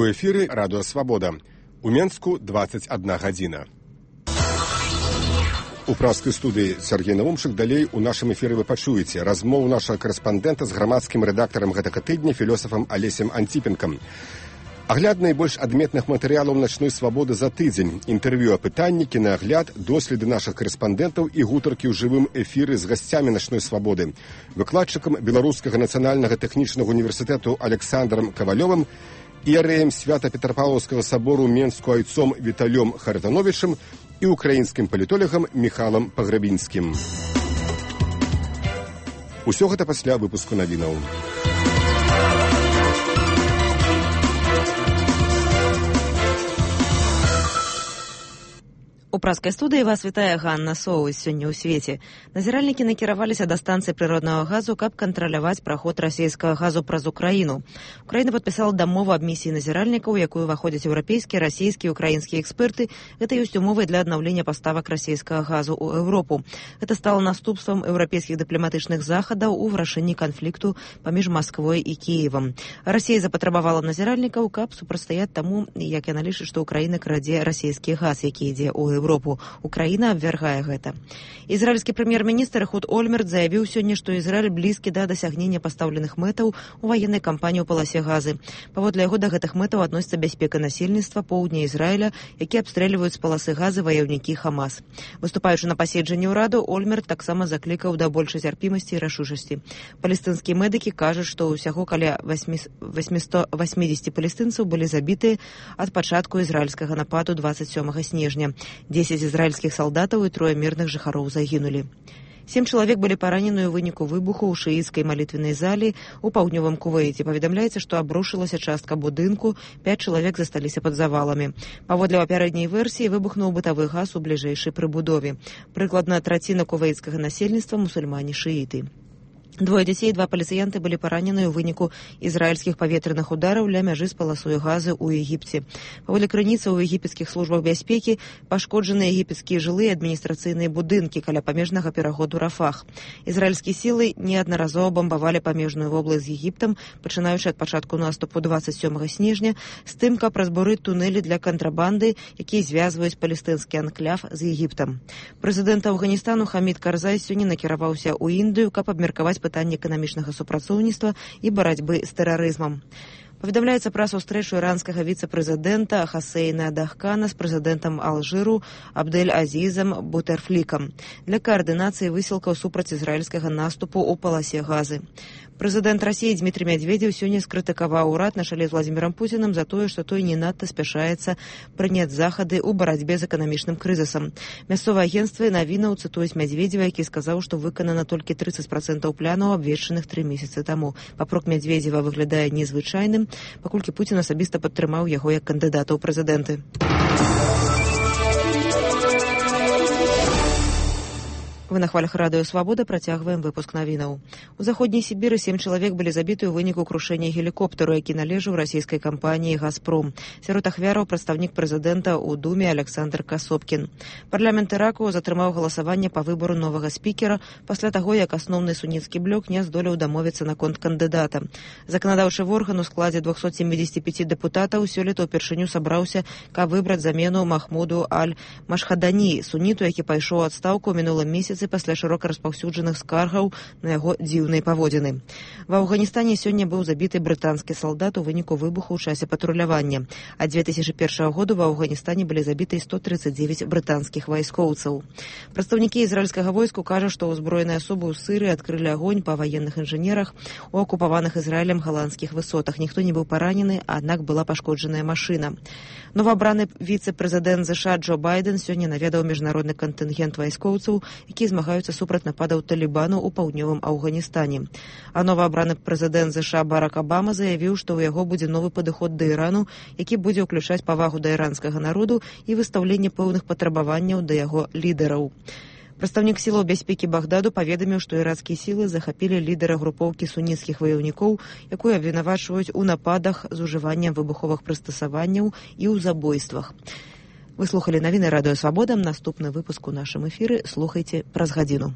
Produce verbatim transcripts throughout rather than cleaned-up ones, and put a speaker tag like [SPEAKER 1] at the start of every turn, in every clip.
[SPEAKER 1] У эфіры радыё Свабода. У Менску дваццаць адна гадзіна. У праскай студыі Сергей Наумчык. Далей у нашым эфіры вы пачуеце размову нашага карэспандэнта з грамадскім рэдактарам гэтага тыдня філосафам Алесем Антипенкам. Агляд найбольш адметных матэрыялаў начной свабоды за тыдзень, інтэрв'ю, апытанні, кінагляд, доследы нашых карэспандэнтаў і гутаркі ў жывым эфіры з гасцямі начной свабоды. Выкладчыкам Беларускага нацыянальнага тэхнічнага універсітэту Александрам Кавалёвым, іерэем Свята-Петропавлаўскага сабору Менску айцом Віталём Харитоновичам і украінскім палітолагам Міхалам Паграбінскім. Усё гэта пасля выпуску навінаў.
[SPEAKER 2] У праскай студыі вас вітае Ганна Соус. Сёння ў свеце. Назіральнікі накіраваліся да станцыі прыроднага газу, каб кантраляваць праход расійскага газу праз Украіну. Украіна падпісала дамову аб місіі назіральнікаў, у якую ўваходзяць еўрапейскія, расійскія і украінскія эксперты. Гэта ёсць умовай для аднаўлення паставак расійскага газу ў Еўропу. Гэта стала наступствам еўрапейскіх дыпламатычных захадаў у вырашэнні канфлікту паміж Масквой і Кіевам. Расія запатрабавала назіральнікаў, каб супрацьстаяць таму, як яна лічыць, што Украіна крадзе расійскі газ, які ідзе ў Европу. Украіна абвяргае гэта. Ізраільскі прэм'ер-міністр Эхуд Ольмерт заявіў сёння, што Ізраіль блізкі да дасягнення пастаўленых мэтаў у ваеннай кампаніі ў паласе газы. Паводле яго да гэтых мэтаў адносіцца бяспека насельніцтва поўдня Ізраіля, які абстрэльваюць з паласы газы ваяўнікі Хамас. Выступаючы на паседжанні ўраду, Ольмерт таксама заклікаў да большай цярпімасці і рашучасці. Палестынскія медыкі кажуць, што ўсяго каля восьмісот восемьдесят палестынцаў былі забітыя ад пачатку ізраільскага нападу дваццаць сёмага снежня. дзесяць ізраільскіх салдатаў і трое мірных жыхароў загінулі. Сем чалавек былі паранены ў выніку выбуху ў шыіцкай малітвеннай залі ў паўднёвым Кувейце. Паведамляецца, што абрушылася частка будынку, пяць чалавек засталіся пад заваламі. Паводле папярэдняй версіі, выбухнуў бытавы газ у бліжэйшай прыбудове. Прыкладна траціна кувейцкага насельніцтва мусульмане-шыіты. Двое дзяцей і два паліцыянты былі паранены ў выніку ізраільскіх паветраных удараў ля мяжы з паласой газы ў Егіпце. Паводле крыніцаў у егіпецкіх службах бяспекі пашкоджаны егіпецкія жылыя адміністрацыйныя будынкі каля памежнага пераходу Рафах. Ізраільскія сілы неаднаразова бамбавалі памежную вобласць з Егіптам, пачынаючы ад пачатку наступу дваццаць сёмага снежня, з тым, каб разбурыць тунэлі для кантрабанды, якія звязваюць палестынскі анкляв з Егіптам. Прэзідэнт Афганістану Хамід Карзай сёння накіраваўся ў Індыю, каб абмеркаваць пытанне эканамічнага супрацоўніцтва і барацьбы з тэрарызмам. Паведамляецца пра сустрэчу іранскага віцэ-прэзідэнта Хасейна Дахкана з прэзідэнтам Алжыру Абдель-Азізам Бутерфлікам для каардынацыі высілкаў супраць ізраільскага наступу ў паласе газы. Прэзідэнт Расіі Дмітрый Медведзеў сёння скрытыкаваў урад на чале з Владзімірам Пуцінам за тое, што той не надта спяшаецца прыняць захады ў барацьбе з эканамічным крызісам. Мясцовае агенцтва навінаў цытуюць Медведзева, які сказаў, што выканана толькі трыццаць працэнтаў планаў, абвешчаных тры месяцы таму. Папрок Медведзева выглядае незвычайным, паколькі Пуцін асабіста падтрымаў яго як кандыдата ў прэзідэнты. Вы на хвалях радыё Свабода, працягваем выпуск навінаў. У заходняй Сібіры сем чалавек былі забіты ў выніку крушэння гелікоптару, які належаў расійскай кампаніі «Газпром». Сярод ахвяраў прадстаўнік прэзідэнта ў Думе Александр Касопкін. Парламент Іраку затрымаў галасаванне па выбару новага спікера пасля таго, як асноўны суніцкі блок не здолеў дамовіцца наконт кандыдата. Заканадаўчы орган у складзе двухсот семидесяти пяти дэпутатаў сёлета ўпершыню сабраўся, каб выбраць замену Махмуду Аль-Машхадані, суніту, які пайшоў у адстаўку ў мінулым месяцы пасля шырока распаўсюджаных скаргаў на яго дзіўныя паводзіны. Ва Афганістане сёння быў забіты брытанскі салдат у выніку выбуху ў часе патрулявання. А дзве тысячы першага году ва Афганістане былі забіты сто тридцать девять брытанскіх вайскоўцаў. Прадстаўнікі ізраільскага войску кажуць, што ўзброеныя асобы ў Сырыі адкрылі агонь па ваенных інжынерах у акупаваных Ізраілем галандскіх высотах. Ніхто не быў паранены, аднак была пашкоджаная машына. Новаабраны віцэ-прэзідэнт ЗША Джо Байден сёння наведаў міжнародны кантынгент вайскоўцаў, які змагаюцца супраць нападаў Талібану ў паўднёвым Афганістане. А новаабраны прэзідэнт ЗША Барак Абама заявіў, што ў яго будзе новы падыход да Ірану, які будзе ўключаць павагу да іранскага народу і выстаўленне пэўных патрабаванняў да яго лідараў. Прадстаўнік сілаў бяспекі Багдаду паведаміў, што іракскія сілы захапілі лідара групоўкі суніцкіх ваяўнікоў, якую абвінавачваюць у нападах з ужываннем выбуховых прыстасаванняў і ў забойствах. Вы слухали навіны радыё Свабода. Наступны выпуск у нашым эфіры слухайце праз гадзіну.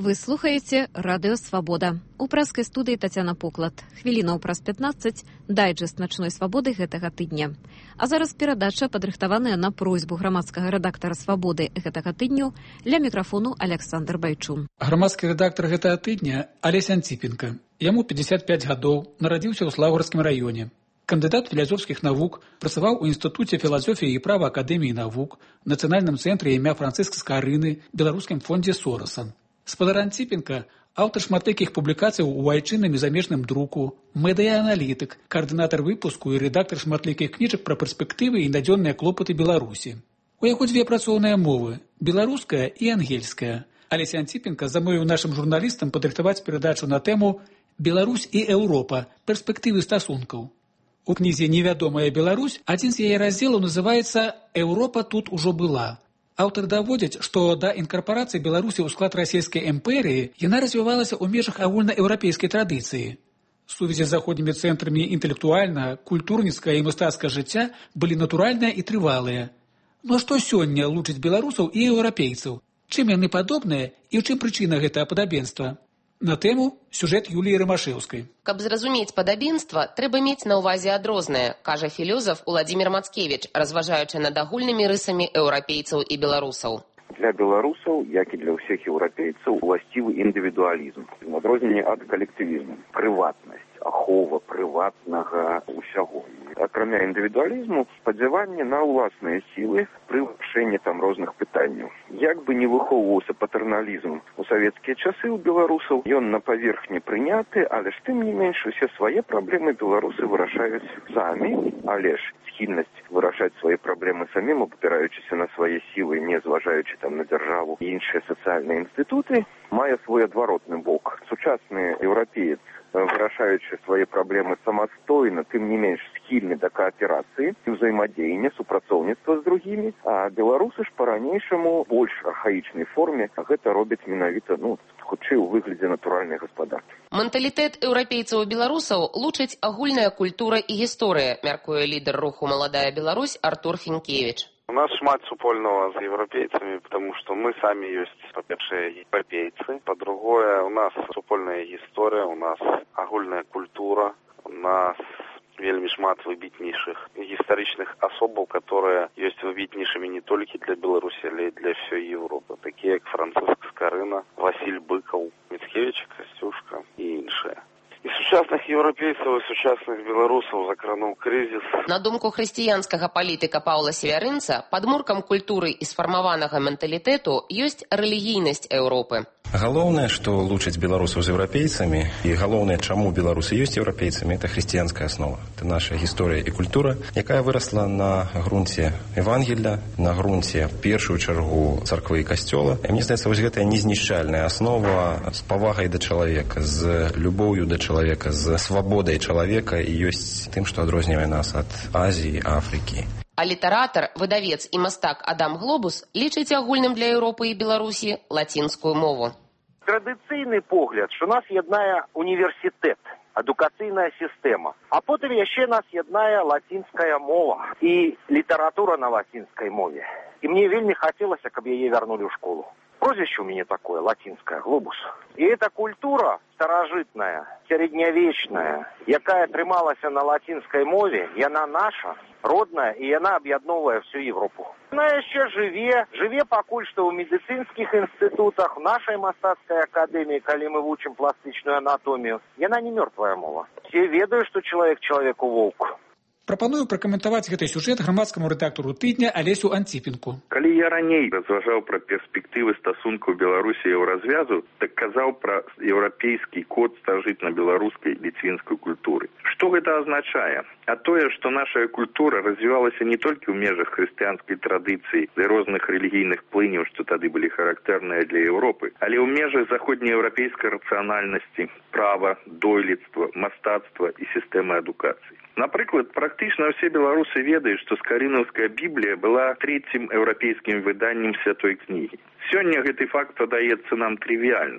[SPEAKER 3] Вы слухаеце Радыё Свабода. У прэскай студыі Тацяна Поклад. Хвілінаў праз пятнаццаць дайджэст начной свабоды гэтага тыдня. А зараз перадача, падрыхтаваная на просьбу грамадскага рэдактара Свабоды гэтага тыдню, ля мікрафону Аляксандр Байчун.
[SPEAKER 4] Грамадскі рэдактар гэтага тыдня Алесь Анціпенка. Яму пятьдесят пять гадоў, нарадзіўся ў Слаўгарскім раёне. Кандыдат філасофскіх навук, працаваў у Інстытуце філасофіі і права Акадэміі навук, Нацыянальным цэнтры імя Францыска Скарыны, Беларускім фондзе Сораса. Спадар Анціпенка – аўтар шматлікіх публікацый у айчынным і замежным друку, медыяаналітык, каардынатар выпуску і рэдактар шматлікіх кніжак пра перспектывы і надзённыя клопаты Беларусі. У яго дзве працоўныя мовы – беларуская і ангельская. Алесь Анціпенка замовіў нашым журналістам падрыхтаваць перадачу на тэму «Беларусь і Еўропа. Перспектывы стасункаў». У кнізе «Невядомая Беларусь» адзін з яе раздзелаў называецца «Еўропа тут ужо была». Аўтар даводзіць, што да інкарпарацыі Беларусі ў склад расійскай імперыі яна развівалася ў межах агульнаеўрапейскай традыцыі. Сувязі з заходнімі цэнтрамі інтэлектуальнага, культурніцкага і мастацкага жыцця былі натуральныя і трывалыя. Ну а што сёння лучыць беларусаў і еўрапейцаў? Чым яны падобныя і ў чым прычына гэтага падабенства? На тэму сюжэт Юліі Рамашэўскай.
[SPEAKER 5] Каб зразумець падабенства, трэба мець на ўвазе адрознае, кажа філёзаф Уладзімір Мацкевіч, разважаючы над агульнымі рысамі еўрапейцаў і беларусаў.
[SPEAKER 6] Для беларусаў, як і для ўсіх еўрапейцаў, уласцівы індывідуалізм, в адрозненне ад калектывізму, прыватнасць, ахова прыватнага ўсяго. Акрамя індывідуалізму, спадзяванне на ўласныя сілы пры вырашэнні там розных пытанняў. Як бы не выхоўваўся патэрналізм у савецкія часы ў беларусаў, ён на паверхні прыняты, але ж тым не менш усе свае праблемы беларусы вырашаюць самі, але ж схільнасць вырашаць свае праблемы самім, абапіраючыся на свае сілы, не зважаючы там на дзяржаву і іншыя сацыяльныя інстытуты, мае свой адваротны бок. Сучасны еўрапеец, вырашаючы свае праблемы самастойна, тым не менш схільны да кааперацыі, ўзаемадзеяння, супрацоўніцтва з другімі, а беларусы ж па-ранейшаму больш архаічнай форме гэта робяць менавіта, ну, хутчэй у выглядзе натуральнай гаспадаркі.
[SPEAKER 5] Менталітэт еўрапейцаў і беларусаў лучыць агульная культура і гісторыя, мяркуе лідар руху «Маладая Беларусь» Артур Фінкевіч.
[SPEAKER 7] У нас шмат супольного з еўрапейцамі, потому что мы самі ёсць, па-першае, еўрапейцы, па-другое, у нас супольная гісторыя, у нас агульная культура, у нас вельмі шмат выбітнейшых гістарычных асобаў, которые ёсць выбітнейшымі не толькі для Беларусі, але і для ўсёй Европы, такія як Францыск Скарына, Васіль Быкаў, Міцкевіч, Касцюшка і іншыя. І сучасных еўрапейцаў і сучасных беларусаў закрануў крызіс.
[SPEAKER 5] На думку хрысціянскага палітыка Паўла Севярынца, падмуркам культуры і сфармаванага менталітэту ёсць рэлігійнасць Еўропы.
[SPEAKER 8] Галоўнае, што лучыць беларусаў з еўрапейцамі, і галоўнае, чаму беларусы ёсць еўрапейцамі, это хрысціянская аснова. Это наша гісторыя і культура, якая вырасла на грунце Евангелля, на грунце, в першую чаргу, царквы і касцёла. І мне здаецца, вось гэтая незнішчальная аснова з павагай да чалавека, з любоўю да чалавека, з свабодай чалавека і ёсць тым, што адрознівае нас ад Азіі, Афрыкі.
[SPEAKER 5] А літаратар, выдавец і мастак Адам Глобус лічыць агульным для Еўропы і Беларусі лацінскую мову.
[SPEAKER 9] Традыцыйны погляд, што нас яднае універсітэт, адукацыйная сістэма, а потым яшчэ нас яднае лацінская мова і літаратура на лацінскай мове. І мне вельмі хацелася, каб яе вярнулі ў школу. Прозвище у меня такое, латинское, глобус. И эта культура старожитная, средневечная, якая трымалася на латинской мове, яна наша, родная, и яна аб'ядноўвае всю Европу. Она еще жыве, жыве пакуль што ў медицинских институтах, в нашей мастацкай академии, калі мы вучым пластичную анатомию. Яна не мертвая мова. Все ведают, что человек человеку волк.
[SPEAKER 4] Прапаную пракаментаваць гэты сюжэт грамадскаму рэдактару тыдня Алесю Анціпенку.
[SPEAKER 6] Калі я раней разважаў пра перспектывы стасункаў Беларусі і Еўразвязу, так казаў пра еўрапейскі код старажытна-беларускай ліцвінскай культуры. Што гэта азначае? А тое, што наша культура развівалася не толькі ў межах хрысціянскай традыцыі і розных рэлігійных плыняў, што тады былі характэрныя для Еўропы, але ў межах заходнееўрапейскай рацыянальнасці, права, дойлідства, мастацтва і сістэмы адукацыі. Напрыклад, практычна ўсе беларусы ведаюць, што скарынаўская Біблія была трэцім еўрапейскім выданнем святой кнігі. Сёння гэты факт падаецца нам трывіальным.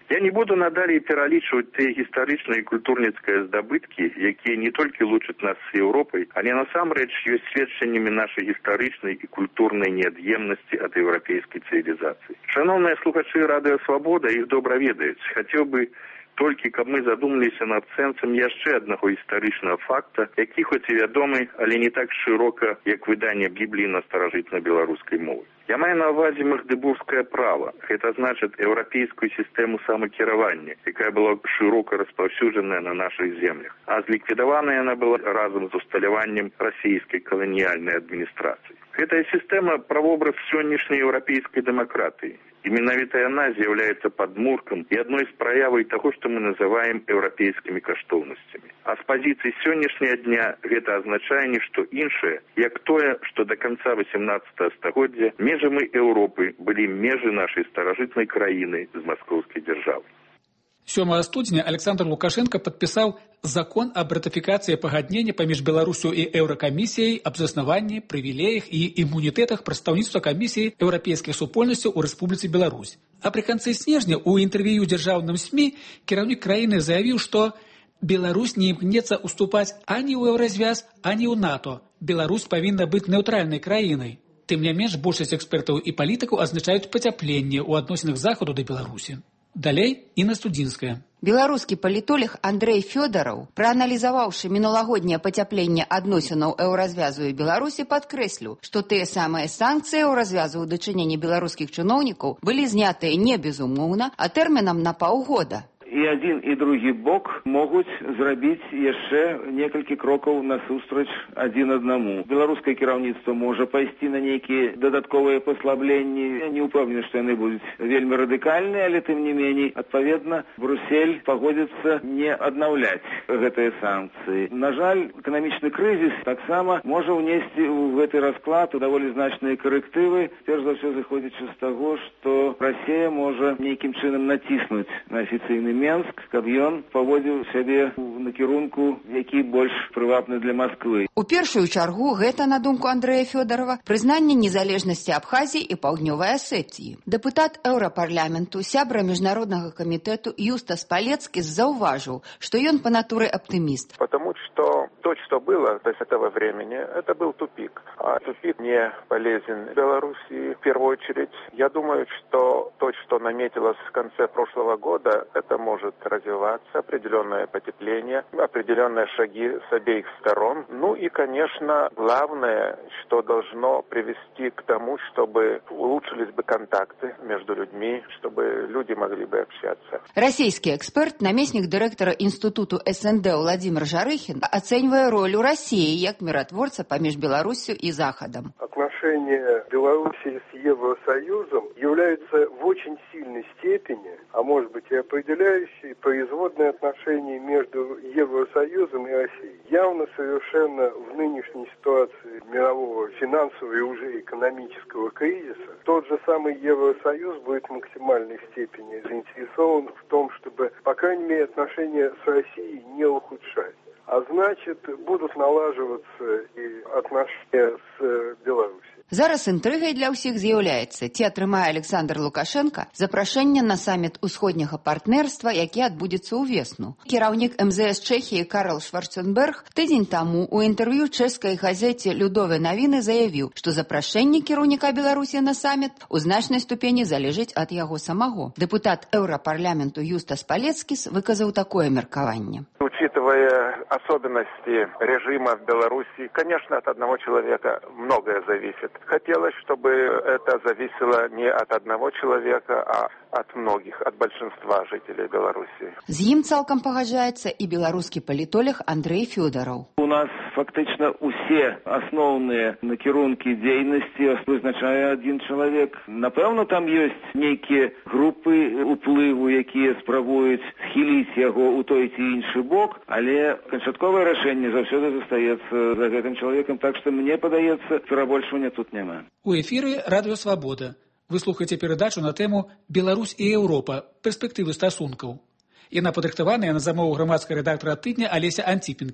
[SPEAKER 6] Я не буду надалей пералічваць тыя гістарычныя і культурніцкія здабыткі, якія не толькі лучаць нас з Еўропай, але насамрэч ёсць сведчаннямі нашай гістарычнай і культурнай неад'емнасці ад еўрапейскай цывілізацыі. Шановныя слухачы Радыё Свабода іх добра ведаюць. Хацеў бы толькі, каб мы задумаліся над сэнсам яшчэ аднаго гістарычнага факта, які хоць і вядомы, але не так шырока, як выданне Бібліі на старажытна-беларускай мове. Я маю на ўвазе магдэбургскае права. Гэта значыць еўрапейскую сістэму самакіравання, якая была шырока распаўсюджаная на нашых землях. А зліквідаваная яна была разам з усталяваннем расійскай каланіяльнай адміністрацыі. Гэтая сістэма правобраз сённяшняй еўрапейскай дэмакратыі. І менавіта яна з'яўляецца падмуркам і адной з праявай таго, што мы называем еўрапейскімі каштоўнасцямі. А з пазіцыі сённяшняга дня гэта азначае нішто іншае, як тое, што да канца васемнаццатага стагоддзя межамі Еўропы былі межы нашай старажытнай краіны з маскоўскай дзяржавай.
[SPEAKER 4] сёмага студзеня Александр Лукашенко падпісаў закон аб ратыфікацыі пагаднення паміж Беларусю і Еўракамісіяй аб заснаванні, прывілеях і імунітэтах прадстаўніцтва камісіі еўрапейскіх супольнасцяў у Рэспубліцы Беларусь. А пры канцы снежня ў інтэрв'ю дзяржаўным СМІ кіраўнік краіны заявіў, што Беларусь не імкнецца уступаць ані ў Еўразвяз, ані ў НАТО. Беларусь павінна быць нейтральнай краінай. Тым не менш, большасць экспертаў і палітыкаў азначаюць пацяпленне ў адносінах Захаду да Беларусі. Далей Інна Студзінская.
[SPEAKER 10] Беларускі палітолог Андрэй Фёдараў, прааналізаваўшы мінулагодняе пацяпленне адносінаў Еўразвязу і Беларусі, падкрэсліў, што тыя самыя санкцыі Еўразвязу ў дачыненні беларускіх чыноўнікаў былі знятыя не безумоўна, а тэрмінам на паўгода.
[SPEAKER 11] І адзін і другі бок могуць зрабіць яшчэ некалькі крокаў насустрач адзін аднаму. Беларускае кіраўніцтва можа пайсці на нейкія дадатковыя паслабленні. Я не ўпэўнены, што яны будуць вельмі радыкальныя, але тым не меней, адпаведна, Брюссель пагодзіцца не аднаўляць гэтыя санкцыі. На жаль, эканамічны крызіс таксама можа ўнесці ў гэты расклад даволі значныя карэктывы. Перш за ўсё зыходзячы з таго, што Расія можа нейкім чынам націснуць на афіцыйны Менск, каб ён паводзіў сябе ў накірунку, які больш прывабны для Масквы.
[SPEAKER 10] У першую чаргу гэта, на думку Андрэя Фёдарова, прызнанне незалежнасці Абхазіі і Паўднёвай Асетіі. Дэпутат Еўрапарламенту, сябра міжнароднага камітэту Юстас Палецкі заўважыў, што ён по натуре оптимист.
[SPEAKER 12] Потому что то, что было до этого времени, это был тупик. А тупик не полезен Белоруссии в первую очередь. Я думаю, что то, что наметилось в конце прошлого года, это может развиваться, определенное потепление, определенные шаги с обеих сторон. Ну и, конечно, главное, что должно привести к тому, чтобы улучшились бы контакты между людьми, чтобы люди могли бы общаться.
[SPEAKER 10] Российский эксперт, наместник директора Институту СНД Владимир Жарыхин, оценивая роль России как миротворца помеж Беларусью и Заходом.
[SPEAKER 13] Отношения Беларуси с Евросоюзом являются в очень сильной степени, а может быть и определяющей, производные отношения между Евросоюзом и Россией. Явно совершенно в нынешней ситуации мирового финансового и уже экономического кризиса тот же самый Евросоюз будет в максимальной степени заинтересован в том, чтобы, по крайней мере, отношения с Россией не ухудшать. А значит, будут налаживаться и отношения с Беларусью.
[SPEAKER 10] Зараз інтрыгай для ўсіх з'яўляецца, ці атрымае Александр Лукашенко запрашэнне на саміт усходняга партнерства, які адбудзецца ўвесну. Кіраўнік эм зэ эс Чэхіі Карл Шварценберг тыдзень таму ў інтэрв'ю чэшскай газеце «Людове навіны» заявіў, што запрашэнне кіраўніка Беларусі на саміт у значнай ступені залежыць ад яго самого. Дэпутат Еўрапарламенту Юстас Палецкіс выказаў такое меркаванне.
[SPEAKER 12] Учитывая особенности режима в Беларуси, конечно, от одного человека многое зависит. Хотелось, чтобы это зависело не от одного человека, а от многих, от большинства жителей Беларуси.
[SPEAKER 10] З ім цалкам пагаджаецца і беларускі палітолог Андрэй Фёдараў.
[SPEAKER 11] У нас фактычна усе асноўныя накірункі дзейнасці вызначае адзін чалавек. Напэўна, там ёсць нейкія групы уплыву, якія спрабуюць схіліць яго ў той ці іншы бок, але канчатковае рашэнне заўсёды застаецца за гэтым чалавекам, так што мне падаецца, перабольшвання тут няма.
[SPEAKER 4] У эфіры Радыё Свабода. Вы слухаеце перадачу на тэму «Беларусь і Еўропа. Перспектывы стасункаў». Яна падрыхтаваная на замову грамадскага рэдактара тыдня Алеся Анціпенкі.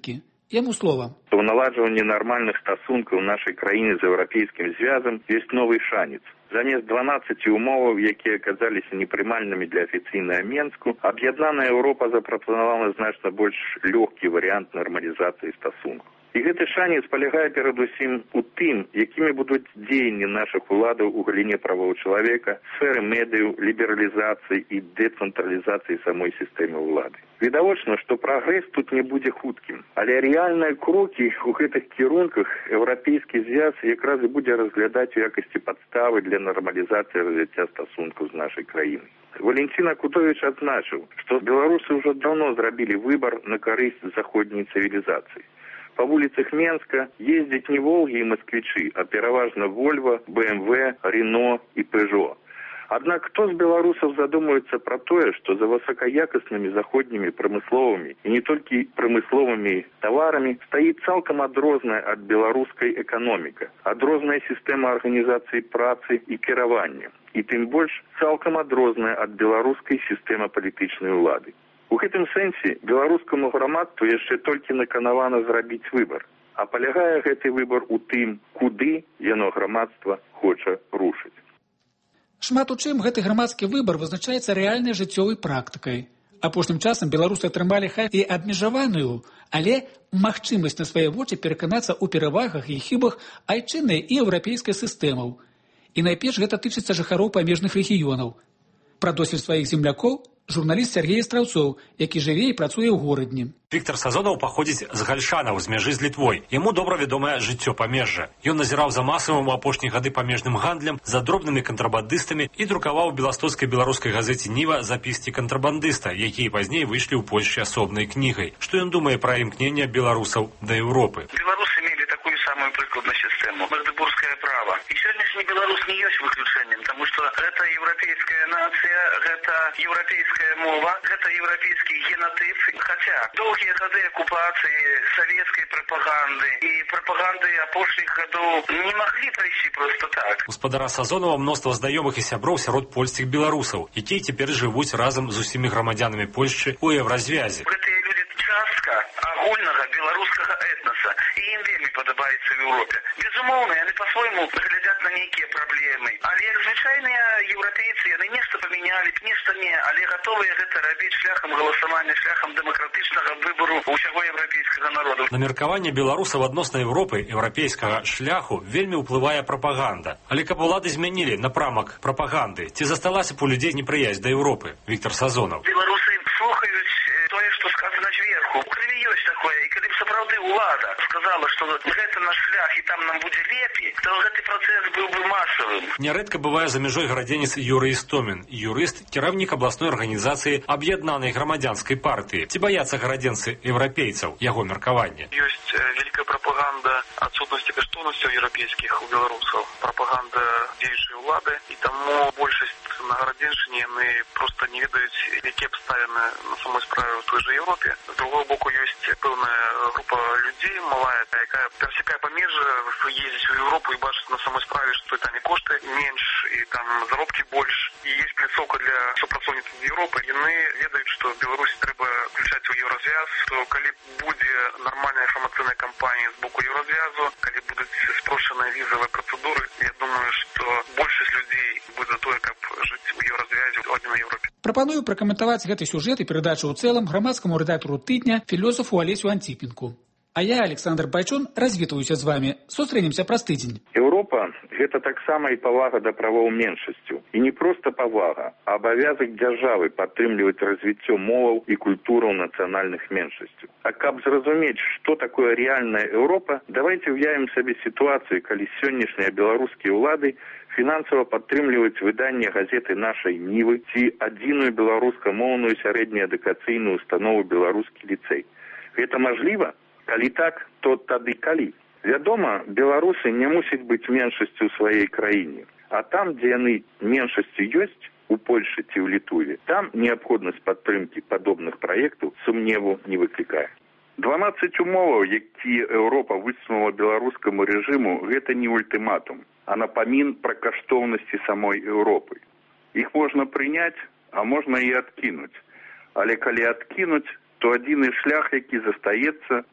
[SPEAKER 4] Яму слова.
[SPEAKER 6] У наладжванні нармальных стасункаў нашай краіны з еўрапейскім звязам ёсць новы шанец. Замест дванаццаці умоваў, якія аказаліся непрымальнымі для афіцыйнага Менску, аб'яднаная Еўропа запрапанавала значна больш лёгкі варыянт нармалізацыі стасункаў. І гэты шанец палягае перадусім у тым, якімі будуць дзеянні нашых уладаў у галіне правоў чалавека, сферы медыяў, лібералізацыі і дэцэнтралізацыі самой сістэмы ўлады. Відавочна, што прагрэс тут не будзе хуткім, але рэальныя крокі ў гэтых кірунках еўрапейскі звяз якраз і будзе разглядаць у якасці падставы для нармалізацыі развіцця стасункаў з нашай краінай. Валентин Акутович адзначыў, што беларусы ўжо даўно зрабілі выбар на карысць заходняй цывілізацыі. По вуліцах Менска ездзяць не Волгі і москвічы, а пераважна Вольва, бэ эм вэ, Рено і Пежо. Аднак хто з беларусаў задумаецца пра тое, што за высокаякаснымі заходнімі прамысловымі і не толькі прамысловымі таварамі стаіць цалкам адрозная ад беларускай эканоміка, адрозная сістэма арганізацыі працы і кіравання, і тым больш цалкам адрозная ад беларускай сістэмы палітычнай улады. У гэтым сэнсе беларускаму грамадству яшчэ толькі наканавана зрабіць выбар, а палягае гэты выбар у тым, куды яно грамадства хоча рушыць.
[SPEAKER 4] Шмат у чым гэты грамадскі выбар вызначаецца рэальнай жыццёвай практыкай. Апошнім часам беларусы атрымалі хай і абмежаваную, але магчымасць на свае вочы пераканацца ў перавагах і хібах айчыннай і еўрапейскай сістэмаў. І найперш гэта тычыцца жыхароў памежных рэгіёнаў. Пра досвед сваіх землякоў журналіст Сергей Страўцоў, які жыве і працуе ў горадні.
[SPEAKER 14] Віктор Сазонаў паходзіць з Гальшанаў, з мяжы з Літвой. Яму добра вядомае жыццё памежжа. Ён назіраў за масавым у апошнія гады памежным гандлем, за дробнымі кантрабандыстамі і друкаваў у беластоцкай беларускай газеце «Ніва» запіскі кантрабандыста, якія пазней выйшлі ў Польшчы асобнай кнігай. Што ён думае пра імкненне беларусаў да Еўропы?
[SPEAKER 15] Беларусы мелі такую самую прыкладную сістэму. Магдебургскае права. І сённяшні беларус не ёсць выключэннем, таму што гэта еўрапейская нацыя, гэта еўрапейская мова, гэта еўрапейскі генатып. Хаця доўгія гады акупацыі савецкай прапаганды і прапаганды апошніх гадоў не маглі прайсці проста так.
[SPEAKER 14] Гаспадара Сазонова мноства знаёмых і сяброў сярод польскіх беларусаў, якія цяпер жывуць разам з усімі грамадзянамі Польшчы ў еўразвязе.
[SPEAKER 15] Гэтыя людзі частка агульнага беларускага этноса, і ім вельмі падабаецца в Еўропе. Безумоўна, яны па-свойму глядзяць на нейкія праблемы, але як звычайныя еўрапейцы, яны нешта памянялі, нешта не, але гатовыя гэта рабіць шляхам галасавання, шляхам дэмакратычнага выбару ўсяго еўрапейскага народу.
[SPEAKER 14] На меркаванне беларусаў адносна Еўропы еўрапейскага шляху вельмі ўплывае прапаганда. Але каб улады змянілі напрамак прапаганды, ці засталася б у людзей непрыязь да Еўропы? Віктор Сазонаў.
[SPEAKER 15] Беларусы слухаюць тое, што сказана зверху. У крыві ёсць такое, і калі б сапраўды ўлада сказала, што гэта наш шлях і там нам будзе лепей, то гэты працэс быў бы масавым.
[SPEAKER 14] Нярэдка бывае за мяжой гарадзенец Юрый Істомін, юрыст, кіраўнік абласной арганізацыі аб'яднанай грамадзянскай партыі. Ці баяцца гарадзенцы еўрапейцаў, яго меркаванне?
[SPEAKER 16] Ёсць вялікая прапаганда адсутнасці каштоўнасцяў еўрапейскіх у беларусаў, прапаганда дзеючай улады, і таму большасць на гарадзеншыне яны проста не ведаюць, якія абставіны на самой справе ў той жа Еўропе. З другого боку, ёсць пэўная група людзей малая, якая перасякае памежжа, ездзіць у Еўропу і бачыць на самой справе, што там і кошты менш, і там заробкі больш, і ёсць пляцоўка для супрацоўніцтва з Еўропы. Яны ведаюць, што Беларусі трэба включаць у еўразвяз, што калі будзе нармальная інфармацыйная кампанія з боку еўразвязу, калі будуць спрошчаныя візавыя працэдуры, я думаю, што большасць людзей будзе за тое, каб жыць у еўразвязе ў адной Еўропе.
[SPEAKER 4] Прапаную пракаментаваць гэты сюжэт і перадачу ў цэлым грамадскаму рэдактару тыдня філосафу Алесю Анціпенку. А я, Александр Байчун, развітваюся з вами. Сустрэнемся праз тыдзень.
[SPEAKER 6] Еўропа – гэта таксама і павага да правоў меншасцю. І не проста павага, а абавязак дзяржавы падтрымліваць развіццё моваў і культураў нацыянальных меншасцяў. А каб зразумець, што такое рэальная Еўропа, давайце ўявім сабе сітуацыю, калі сённяшнія беларускія ўлады фінансава падтрымліваюць выданне газеты нашай Нівы ці адзіную беларускамоўную сярэднеадукацыйную установу беларускі ліцэй. Гэта мажліва? Калі так, то тады калі? Вядома, беларусы не мусяць быць меншасцю ў сваёй краіне. А там, дзе яны меншасцю ёсць, у Польшы ці ў Літве, там неабходнасць падтрымкі падобных праектаў сумневу не выклікае. дванаццаць умоваў, якія Еўропа высунула беларускаму рэжыму, гэта не ультыматум, а напамін пра каштоўнасці самой Еўропы. Іх можна прыняць, а можна і адкінуць. Але калі адкінуць, то адзіны шлях, які застаецца,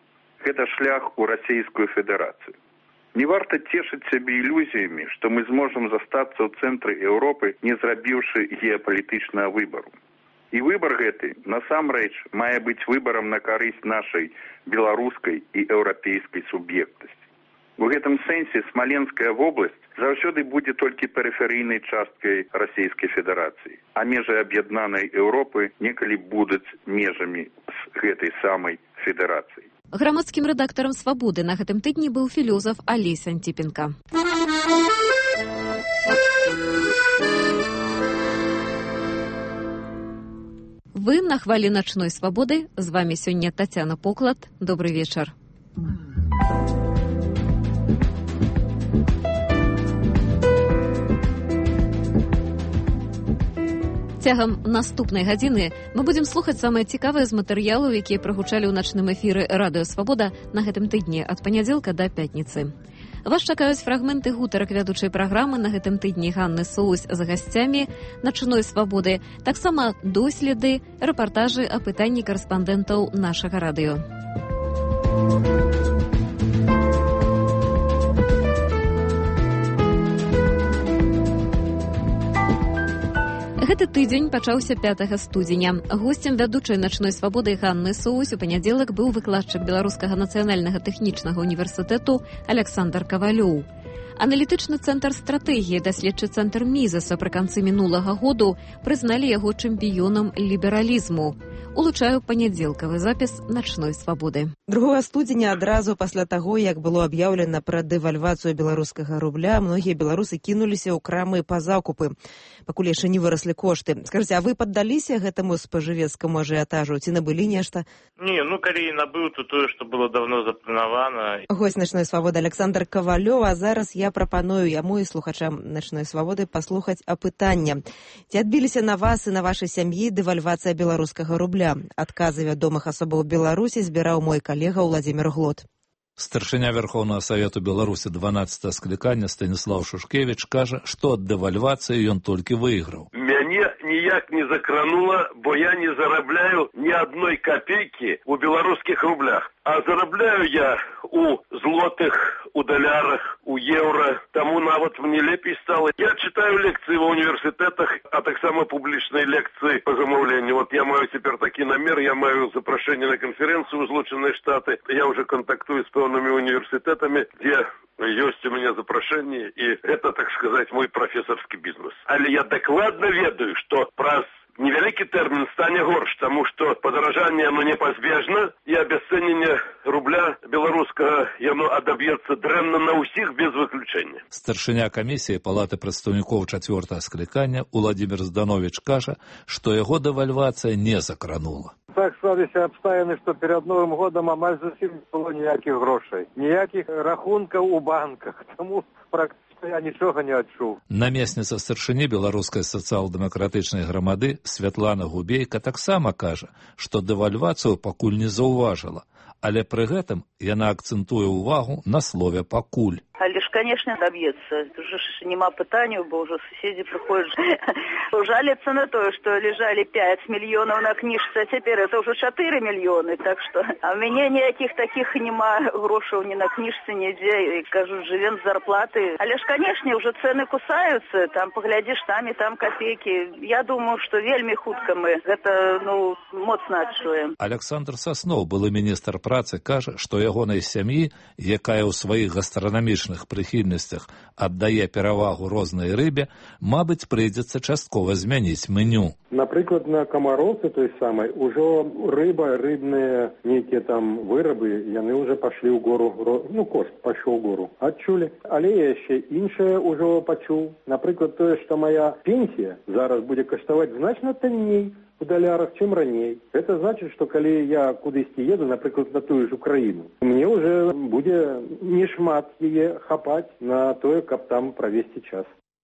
[SPEAKER 6] гэта шлях у Расійскую Федэрацыю. Не варта цешыць сябе ілюзіямі, што мы зможам застацца ў цэнтры Еўропы, не зрабіўшы геапалітычнага выбару. І выбар гэты, насамрэч, мае быць выбарам на карысць нашай беларускай і еўрапейскай суб'ектнасці. У гэтым сэнсе Смаленская вобласць заўсёды будзе толькі перыферыйнай часткай Расійскай Федэрацыі, а межы аб'яднанай Еўропы некалі будуць межамі з гэтай самай федэрацыі.
[SPEAKER 3] Грамадскім рэдактарам «Свабоды» на гэтым тыдні быў філёзаф Алесь Антипенко. Вы на хвалі начной свабоды. З вами сёння Тацяна Поклад. Добрый вечар. Цягам наступнай гадзіны мы будзем слухаць самыя цікавыя з матэрыялаў, якія прагучалі ў начным эфіры радыё «Свабода» на гэтым тыдні ад панядзелка да пятніцы. Вас чакаюць фрагменты гутарак вядучай праграмы на гэтым тыдні Ганны Соусь з гасцямі начной свабоды, таксама доследы, рэпартажы, апытанні карэспандэнтаў нашага радыё. Гэты тыдзень пачаўся пятага студзеня. Госцем вядучай начной свабоды Ганны Соусь у панядзелак быў выкладчык Беларускага нацыянальнага тэхнічнага універсітэту Александр Кавалёў. Аналітычны цэнтр стратэгіі, даследчы цэнтр Мізаса пры канцы мінулага году прызналі яго чэмпіёнам лібералізму. Улучаю панядзелкавы запіс начной свабоды.
[SPEAKER 2] другога студзеня адразу пасля таго, як было аб'яўлена пра дэвальвацыю беларускага рубля, многія беларусы кінуліся ў крамы па закупы, пакуль яшчэ не выраслі кошты. Скажыце, а вы паддаліся гэтаму спажывецкаму ажыятажу, ці набылі нешта?
[SPEAKER 17] Не, ну калі і набыў, то тое, што было давно запланавана.
[SPEAKER 2] Госць начной свабоды Александр Кавалёў, а зараз я прапаную яму і слухачам начной свабоды паслухаць апытання. Ці адбіліся на вас і на вашай сям'і дэвальвацыя беларускага рубля? Адказы вядомых асобаў Беларусі збіраў мой калега Владзімір Глот.
[SPEAKER 18] Старшыня Верховнага Савету Беларусі дванаццатага склікання Станіслаў Шушкевіч кажа, што ад дэвальвацыі ён толькі выйграў.
[SPEAKER 19] Мяне ніяк не закранула, бо я не зарабляю ні адной копейкі у беларускіх рублях. А зарабляю я у злотых, у далярах, у еўра. Таму нават мне лепей стала. Я читаю лекции в университетах, а так само публичные лекции по замовлению. Вот я маю теперь таки намер, я маю запрошение на конференцию в Злученные Штаты. Я уже контактую с певными университетами, где есть у меня запрошение, и это, так сказать, мой профессорский бизнес. Але я докладно ведаю, что праз невялікі тэрмін стане горш, таму што падаражанне оно непазбежна, і абясцэненне рубля беларускага яно адаб'ецца дрэнна на ўсіх без выключэння.
[SPEAKER 18] Старшыня камісіі Палаты прадстаўнікоў чацвёртага склікання Уладзімір Здановіч кажа, што яго дэвальвацыя не закранула.
[SPEAKER 20] Так склаліся абставіны, што перад Новым годам амаль зусім не было ніякіх грошай, ніякіх рахункаў у банках, таму практычна я нічога не адчуў.
[SPEAKER 18] Намесніца старшыні беларускай сацыял-дэмакратычнай грамады Святлана Губейка таксама кажа, што дэвальвацыю пакуль не заўважыла, але пры гэтым яна акцэнтуе ўвагу на слове «пакуль».
[SPEAKER 21] Але ж, конечно, добьется. Уже ж нема пытанию, бо уже соседи приходят. Жалятся на то, что лежали пять миллионов на книжце, а теперь это уже четыре миллиона. Так что, а у меня никаких таких нема грошей ни на книжце, нигде. И, кажу, живем с зарплаты. Але ж, конечно, уже цены кусаются. Там поглядишь, там и там копейки. Я думаю, что вельми хутка мы это, ну, моцна адчуем.
[SPEAKER 18] Александр Сасноў, былы міністр працы, кажа, што ягонай сям'і, якая ў сваіх гастранамічных прыхільнасцях аддае перавагу рознай рыбе, мабыць, прыйдзецца часткова змяніць меню.
[SPEAKER 20] Напрыклад, на камароўцы той самай ужо рыба, рыбныя нейкія там вырабы, яны ўжо пашлі ў гору, ну, кошт пайшоў у гору. Адчулі. Але я яшчэ іншае ўжо пачуў. Напрыклад, тое, што моя пенсія зараз будзе каштаваць значна танней у далярах, чым раней. Это значит, что калі я кудысьці еду, напрыклад, на тую ж Украіну, мне уже будзе не шмат яе хапаць на тое, каб там правесці час.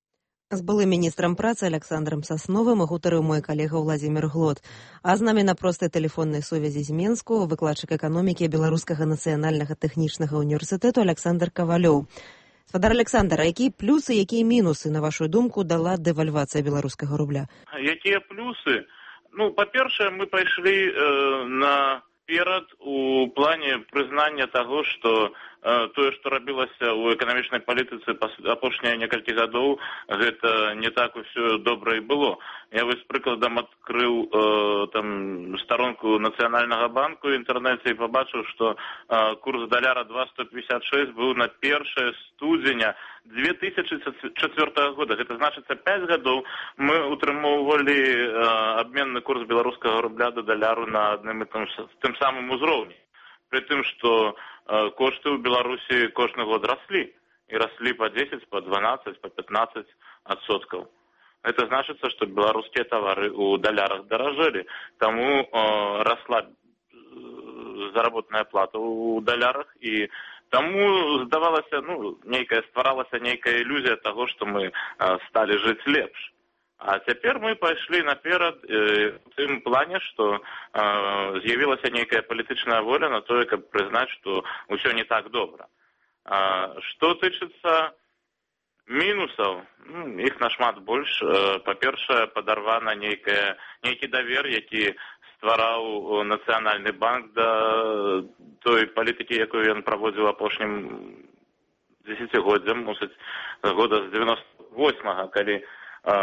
[SPEAKER 2] З былым міністрам працы Александром Сасновым гутарыў мой калега Владзімір Глот. А з намі на простай тэлефоннай сувязі з Менску выкладчык эканомікі Беларускага нацыянальнага тэхнічнага універсітэту Александр Кавалёў. Спадар Александр, а якія плюсы, якія мінусы, на вашу думку, дала дэвальвацыя беларускага рубля?
[SPEAKER 17] Якія плюсы? Ну, па-першае, мы пайшлі э, на наперад у плане прызнання таго, што э, тое, што рабілася ў эканамічнай палітыцы апошнія некалькі гадоў, гэта не так усё добра і было. Я вось прыкладам адкрыў э, там старонку Нацыянальнага банку ў інтэрнэце і пабачыў, што э, курс даляра два сто пятьдесят шесть быў на першае студзеня две тысячи четвёртого года. Гэта значыцца пять гадоў мы утрымоўвалі э, абменны курс беларускага рубля да даляру на адным і тым, тым самым узроўні. При тым, што э, кошты ў Беларусі кожны год раслі. І раслі по десять, по дванадцать, по пятнадцать адсоткаў. Это значыцца, што беларускія тавары ў далярах даражэлі. Таму э, расла заработная плата ў далярах і таму здавалася, ну, нейкая стваралася нейкая ілюзія таго, што мы э, сталі жыць лепш. А цяпер мы пайшлі наперад э, у тым плане, што э, з'явілася нейкая палітычная воля на тое, каб прызнаць, што ўсё не так добра. А, што тычыцца мінусаў, ну, іх нашмат больш. Э, па-першае, падарвана нейкая, нейкі давер, які ствараў Нацыянальны банк да той палітыкі, якую ён праводзіў апошнім дзесяцігоддзям, мусіць, года з девяносто восьмага, калі э,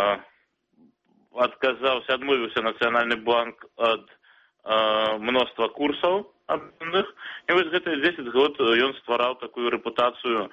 [SPEAKER 17] адказаўся, адмовіўся Нацыянальны банк ад э, мноства курсаў абменных, і вось гэтыя дзесяць год ён ствараў такую рэпутацыю э,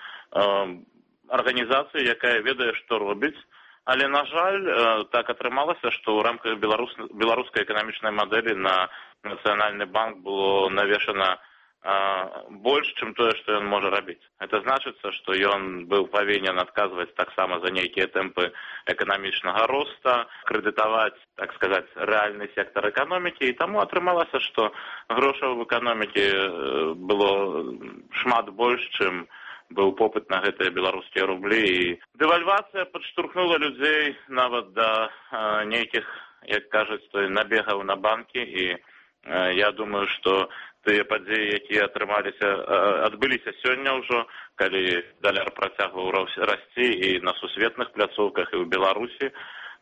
[SPEAKER 17] арганізацыі, якая ведае, што робіць. Але, на жаль, так атрымалася, што ў рамках беларус... беларускай эканамічнай мадэлі на Нацыянальны банк было навешана а, больш, чым тое, што ён можа рабіць. Это значыцца, што ён быў павінен адказваць таксама за нейкія тэмпы эканамічнага роста, крэдытаваць, так сказаць, рэальны сектар эканомікі, і таму атрымалася, што грошаў в эканомікі было шмат больш, чым быў попыт на гэтыя беларускія рублі, і дэвальвацыя падштурхнула людзей нават да э, нейкіх, як кажуць, набегаў на банкі, і э, я думаю, што тыя падзеі, якія атрымаліся, э, адбыліся сёння ўжо, калі даляр працягваў расці і на сусветных пляцоўках, і ў Беларусі, э,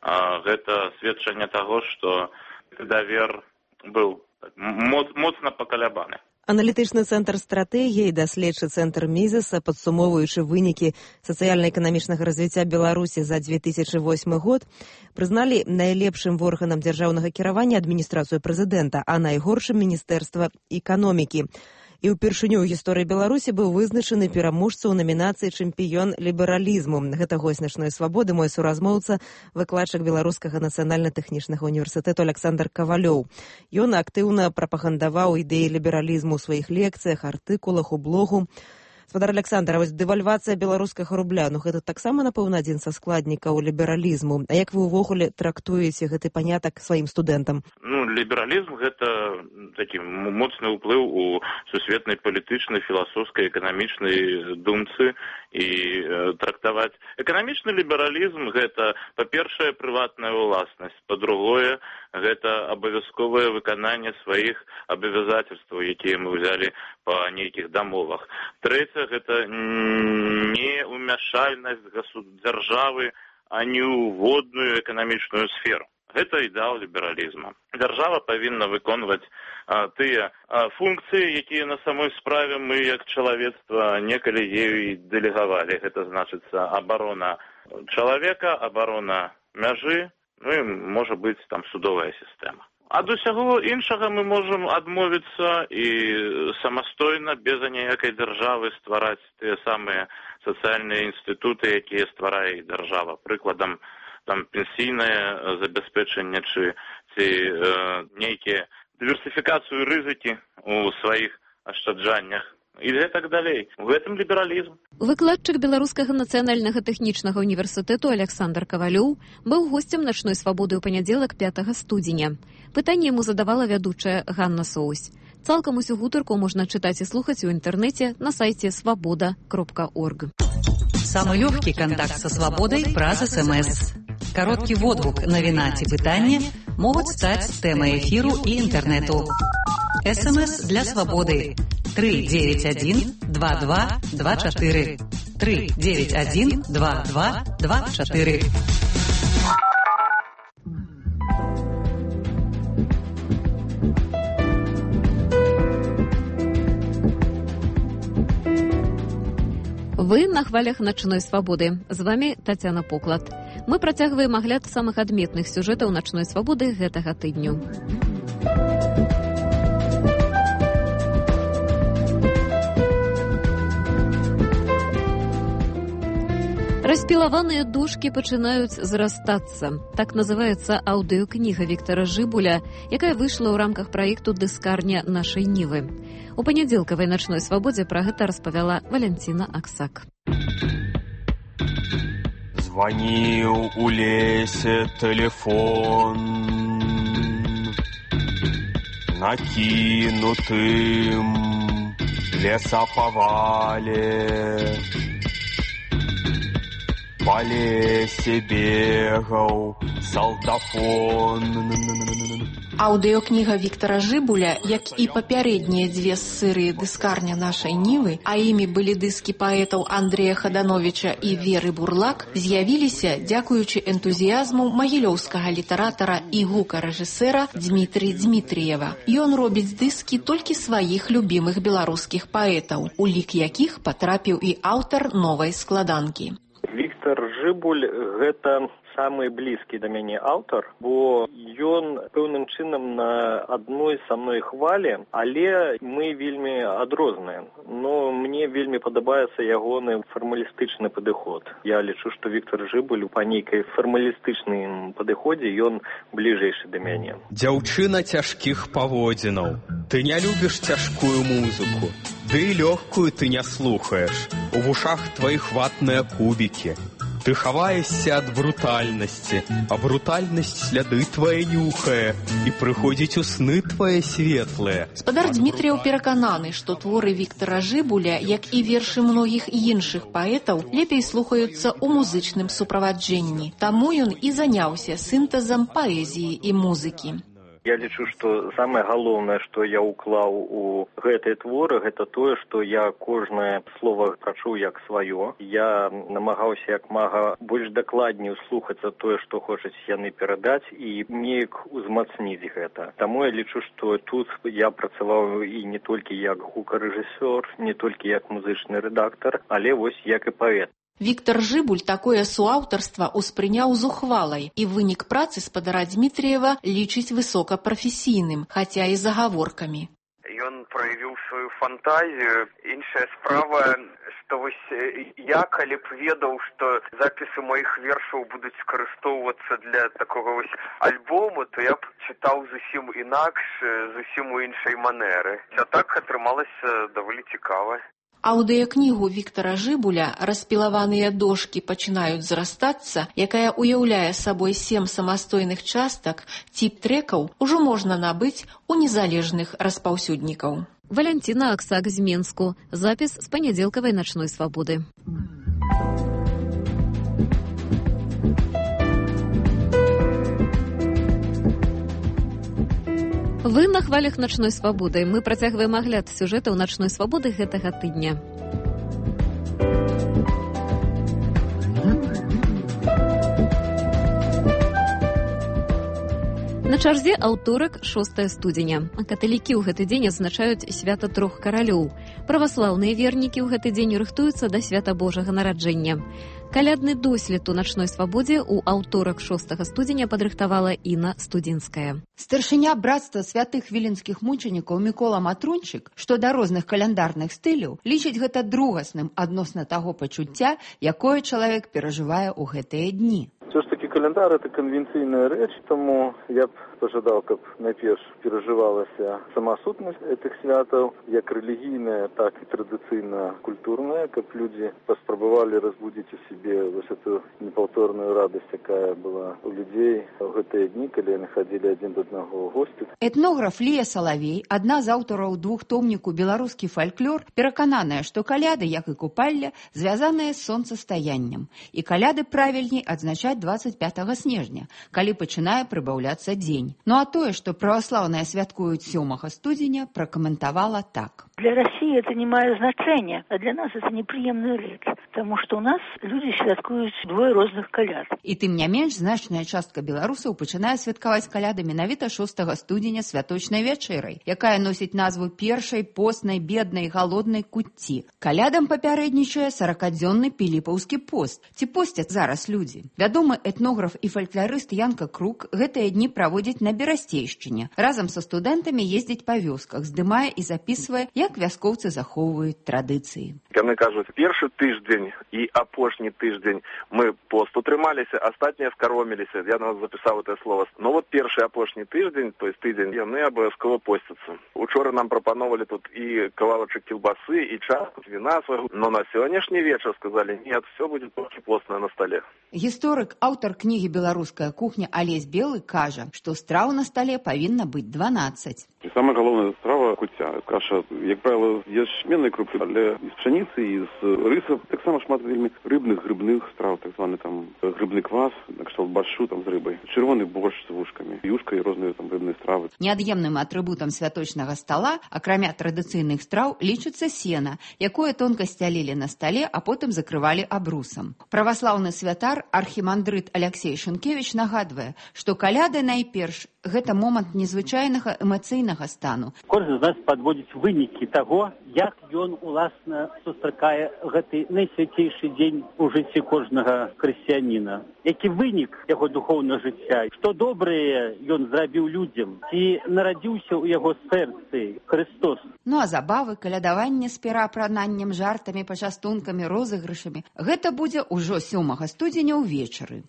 [SPEAKER 17] гэта сведчанне таго, што давер быў моц, моцна пакалябаны.
[SPEAKER 2] Аналітычны цэнтр стратэгіі, даследчы цэнтр Мізеса, падсумоўваючы вынікі сацыяльна-эканамічнага развіцця Беларусі за две тысячи восьмы год, прызналі найлепшым органам дзяржаўнага кіравання адміністрацыю прэзідэнта, а найгоршым міністэрства эканомікі. І ўпершыню ў гісторыі Беларусі быў вызначаны пераможца ў намінацыі чэмпіён лібералізму. Гэта госць начной свабоды, мой суразмоўца, выкладчык Беларускага нацыянальна-тэхнічнага універсітэту Александр Кавалёў. Ён актыўна прапагандаваў ідэі лібералізму ў сваіх лекцыях, артыкулах, у блогу. Спадар Александр, вось дэвальвацыя беларускага рубля, ну гэта таксама, напэўна, адзін са складнікаў лібералізму. А як вы ўвогуле трактуеце гэты панятак сваім студэнтам?
[SPEAKER 17] Ну, лібералізм – гэта такі моцны ўплыў у сусветнай палітычнай, філасофскай, эканамічнай думцы, і э, трактаваць. Эканамічны лібералізм – гэта, па-першае, прыватная ўласнасць, па-другое, гэта абавязковае выкананне сваіх абавязацельстваў, якія мы ўзялі па нейкіх дамовах. Трэцяе, гэта неумяшальнасць дзяржавы ані ў водную эканамічную сферу. Гэта ідэал лібералізму. Дзяржава павінна выконваць а, тыя а, функцыі, якія на самой справе мы, як чалавецтва, некалі ею дэлегавалі. Гэта значыцца абарона чалавека, абарона мяжы, ну і можа быць там судовая сістэма. Ад усяго іншага мы можам адмовіцца і самастойна, без аніякай дзяржавы, ствараць тыя самыя сацыяльныя інстытуты, якія стварае дзяржава. Прыкладам, там пенсійнае забяспечанне ці, ці э, нейкія дыверсіфікацыю рызыкі ў сваіх ашчаджаннях. І гэтак далей. У гэтым лібералізм.
[SPEAKER 3] Выкладчык Беларускага нацыянальнага тэхнічнага універсітэту Александр Кавалёў быў госцем начной свабоды ў панядзелак пятага студзеня. Пытанне яму задавала вядучая Ганна Соусь. Цалкам усю гутарку можна чытаць і слухаць у інтэрнэце на сайце свабода кропка орг.
[SPEAKER 1] Самый легкий контакт со свободой праз СМС. Короткий водгук, навіна ці пытанне могуць стаць тэмай эфіру і інтэрнэту. СМС для свободы. три девять один два два два четыре. три девять один два два два четыре.
[SPEAKER 3] Вы на хвалях начной свабоды. З вами Тацяна Поклад. Мы працягваем агляд самых адметных сюжэтаў начной свабоды гэтага тыдню. Распілаваныя дошкі пачынаюць зрастацца. Так называецца аўдыёкніга Віктара Жыбуля, якая выйшла ў рамках праекту «Дыскарня нашай Нівы». У панядзелкавай начной свабодзе пра гэта распавяла Валянціна Аксак.
[SPEAKER 7] Званіў у лесе тэлефон, накінутым лесапавале. По лесе бегаў салдафон.
[SPEAKER 22] Аўдыёкніга Віктара Жыбуля, як і папярэднія дзве сырыя «Дыскарня нашай Нівы», а імі былі дыскі паэтаў Андрэя Хадановіча і Веры Бурлак, з'явіліся дзякуючы энтузіязму магілёўскага літаратара і гукарэжысэра Дмітрия Дмітріева. Ён робіць дыскі толькі сваіх любімых беларускіх паэтаў, у лік якіх патрапіў і аўтар новай складанкі.
[SPEAKER 23] Віктар Жыбуль – гэта самы блізкі да мяне аўтар, бо ён пэўным чынам на адной са мной хвалі, але мы вельмі адрозныя. Но мне вельмі падабаецца ягоны фармалістычны падыход. Я лічу, што Віктар Жыбуль па нейкай фармалістычным падыходзе ён бліжэйшы да мяне.
[SPEAKER 7] Дзяўчына цяжкіх паводзінаў. Ты не любіш цяжкую музыку, ды і лёгкую ты не слухаеш. У вушах тваіх ватныя кубікі. Ты хаваешся ад брутальнасці, а брутальнасць сляды твае нюхае, і прыходзіць у сны твае светлыя.
[SPEAKER 22] Спадар Дмітріеў перакананы, што творы Віктара Жыбуля, як і вершы многіх іншых паэтаў, лепей слухаюцца ў музычным суправаджэнні. Таму ён і заняўся сінтэзам паэзіі і музыкі.
[SPEAKER 23] Я лічу, што самае галоўнае, што я ўклаў у гэтыя творы, гэта тое, што я кожнае слова прачуў як сваё. Я намагаўся як мага больш дакладней услухацца тое, што хочуць яны перадаць, і неяк узмацніць гэта. Таму я лічу, што тут я працаваў і не толькі як гукарэжысёр, не толькі як музычны рэдактар, але вось як і паэт.
[SPEAKER 22] Віктар Жыбуль такое суаўтарства ўспрыняў з ухвалай, і вынік працы спадара Дмітріева лічыць высокапрафесійным, хаця і з агаворкамі.
[SPEAKER 12] Ён праявіў сваю фантазію. Іншая справа, што вось я, калі б ведаў, што запісы маіх вершаў будуць скарыстоўвацца для такога вось альбому, то я б чытаў зусім інакш, зусім у іншай манеры. А так атрымалася даволі цікава.
[SPEAKER 22] Аўдыёкнігу Віктара Жыбуля «Распілаваныя дошкі пачынаюць зрастацца», якая ўяўляе сабой сем самастойных частак, тип трэкаў, ужо можна набыць у незалежных распаўсюднікаў.
[SPEAKER 3] Валянціна Аксак з Менску. Запіс з панядзелкавай начной свабоды. Вы на хвалях начной свабоды. Мы працягваем агляд сюжэтаў начной свабоды гэтага тыдня. На чарзе аўторак, шостае студзеня. Каталікі ў гэты дзень адзначаюць свята трох каралёў. Праваслаўныя вернікі ў гэты дзень рыхтуюцца да свята Божага нараджэння. Калядны дослед у начной свабодзе ў аўторак шостага студзеня падрыхтавала Інна Студзінская.
[SPEAKER 10] Старшыня братства святых віленскіх мучанікаў Мікола Матрунчык, што да розных каляндарных стыляў, лічыць гэта другасным адносна таго пачуцця, якое чалавек перажывае ў гэтыя дні.
[SPEAKER 24] Все ж таки календар – это конвенційная рэч, тому я б пожадал, каб найперш перажывалася сама сутнасць этих святаў, як рэлігійная, так і традыцыйна-культурная, каб людзі паспрабавалі разбудзіць у себе вось эту непаўторную радасць, якая была у людзей у гэтыя дні, калі яны хадзілі адзін да аднаго ў госці.
[SPEAKER 10] Этнограф Лія Салавей, адна з аўтараў двухтомніку «Беларускі фальклор», перакананая, што каляды, як і купалля, звязаныя з сонцастаяннем. І каляды правільней адзначаць дваццаць пятага снежня, калі пачынае прыбаўляцца дзень. Ну а тое, што праваслаўныя святкуюць сёмага студзеня, пракаментавала так.
[SPEAKER 5] Для России это не мае значения, а для нас это неприемная речь, потому что у нас люди святкуют двое розных каляд.
[SPEAKER 10] І тым не менш, значная частка беларусаў пачынае святкаваць каляды менавіта шостага студзеня святочнай вячэрай, якая носіць назву першай постнай, беднай, галоднай куцці. Калядам папярэднічае саракадзённы піліпаўскі пост. Ці посцяць зараз людзі? Вядомы этнограф і фалькларыст Янка Крук гэтыя дні праводзіць на Берасцейшчыне. Разам са студэнтамі ездзіць па вёсках, здымае і запісвае, як вяскоўцы захоўваюць традыцыі.
[SPEAKER 12] Яны кажуць, першы тыждзень і апошні тыждзень мы посту трымаліся, астатнія скароміліся. Я нават запісаў это слово. Но вот першы апошні тыждзень, то есть тыдзень, яны абавязкова посцяцца. Учора нам прапановалі тут і кавалачак кілбасы, і частку віна свайго, но на сённяшні вечар сказалі, нет, все будет толькі постное на столе.
[SPEAKER 10] Гісторык, аўтар кнігі «Беларуская кухня» Алесь Белы кажа, што страў на стале павінна быць дванаццаць.
[SPEAKER 8] Самая галоўная страва куцця. Каша, як правіла, з ячменнай крупы, але і з пшаніцы, і з рыса. Таксама шмат вельмі рыбных, грыбных страў, так званы там грыбны квас, на кшталт баршу там з рыбай, чырвоны борщ з вушкамі, юшка і розныя там рыбныя стравы.
[SPEAKER 10] Неад'емным атрыбутам святочнага стала, акрамя традыцыйных страў, лічыцца сена, якое тонка сцялілі на стале, а потым закрывалі абрусам. Праваслаўны святар архімандрыт Аляксей Шункевіч нагадвае, што каляды найперш гэта момант незвычайнага эмацыйнага стану.
[SPEAKER 9] Кожны з нас падводзіць вынікі таго, як ён уласна сустракае гэты найсвяцейшы дзень у жыцці кожнага хрысціяніна. Які вынік яго духоўнага жыцця, што добрае ён зрабіў людзям, ці нарадзіўся ў яго сэрцы Христос.
[SPEAKER 10] Ну а забавы, калядаванне з пераапрананнем, жартамі, пачастункамі, розыгрышамі, гэта будзе ўжо сёмага студзеня ўвечары.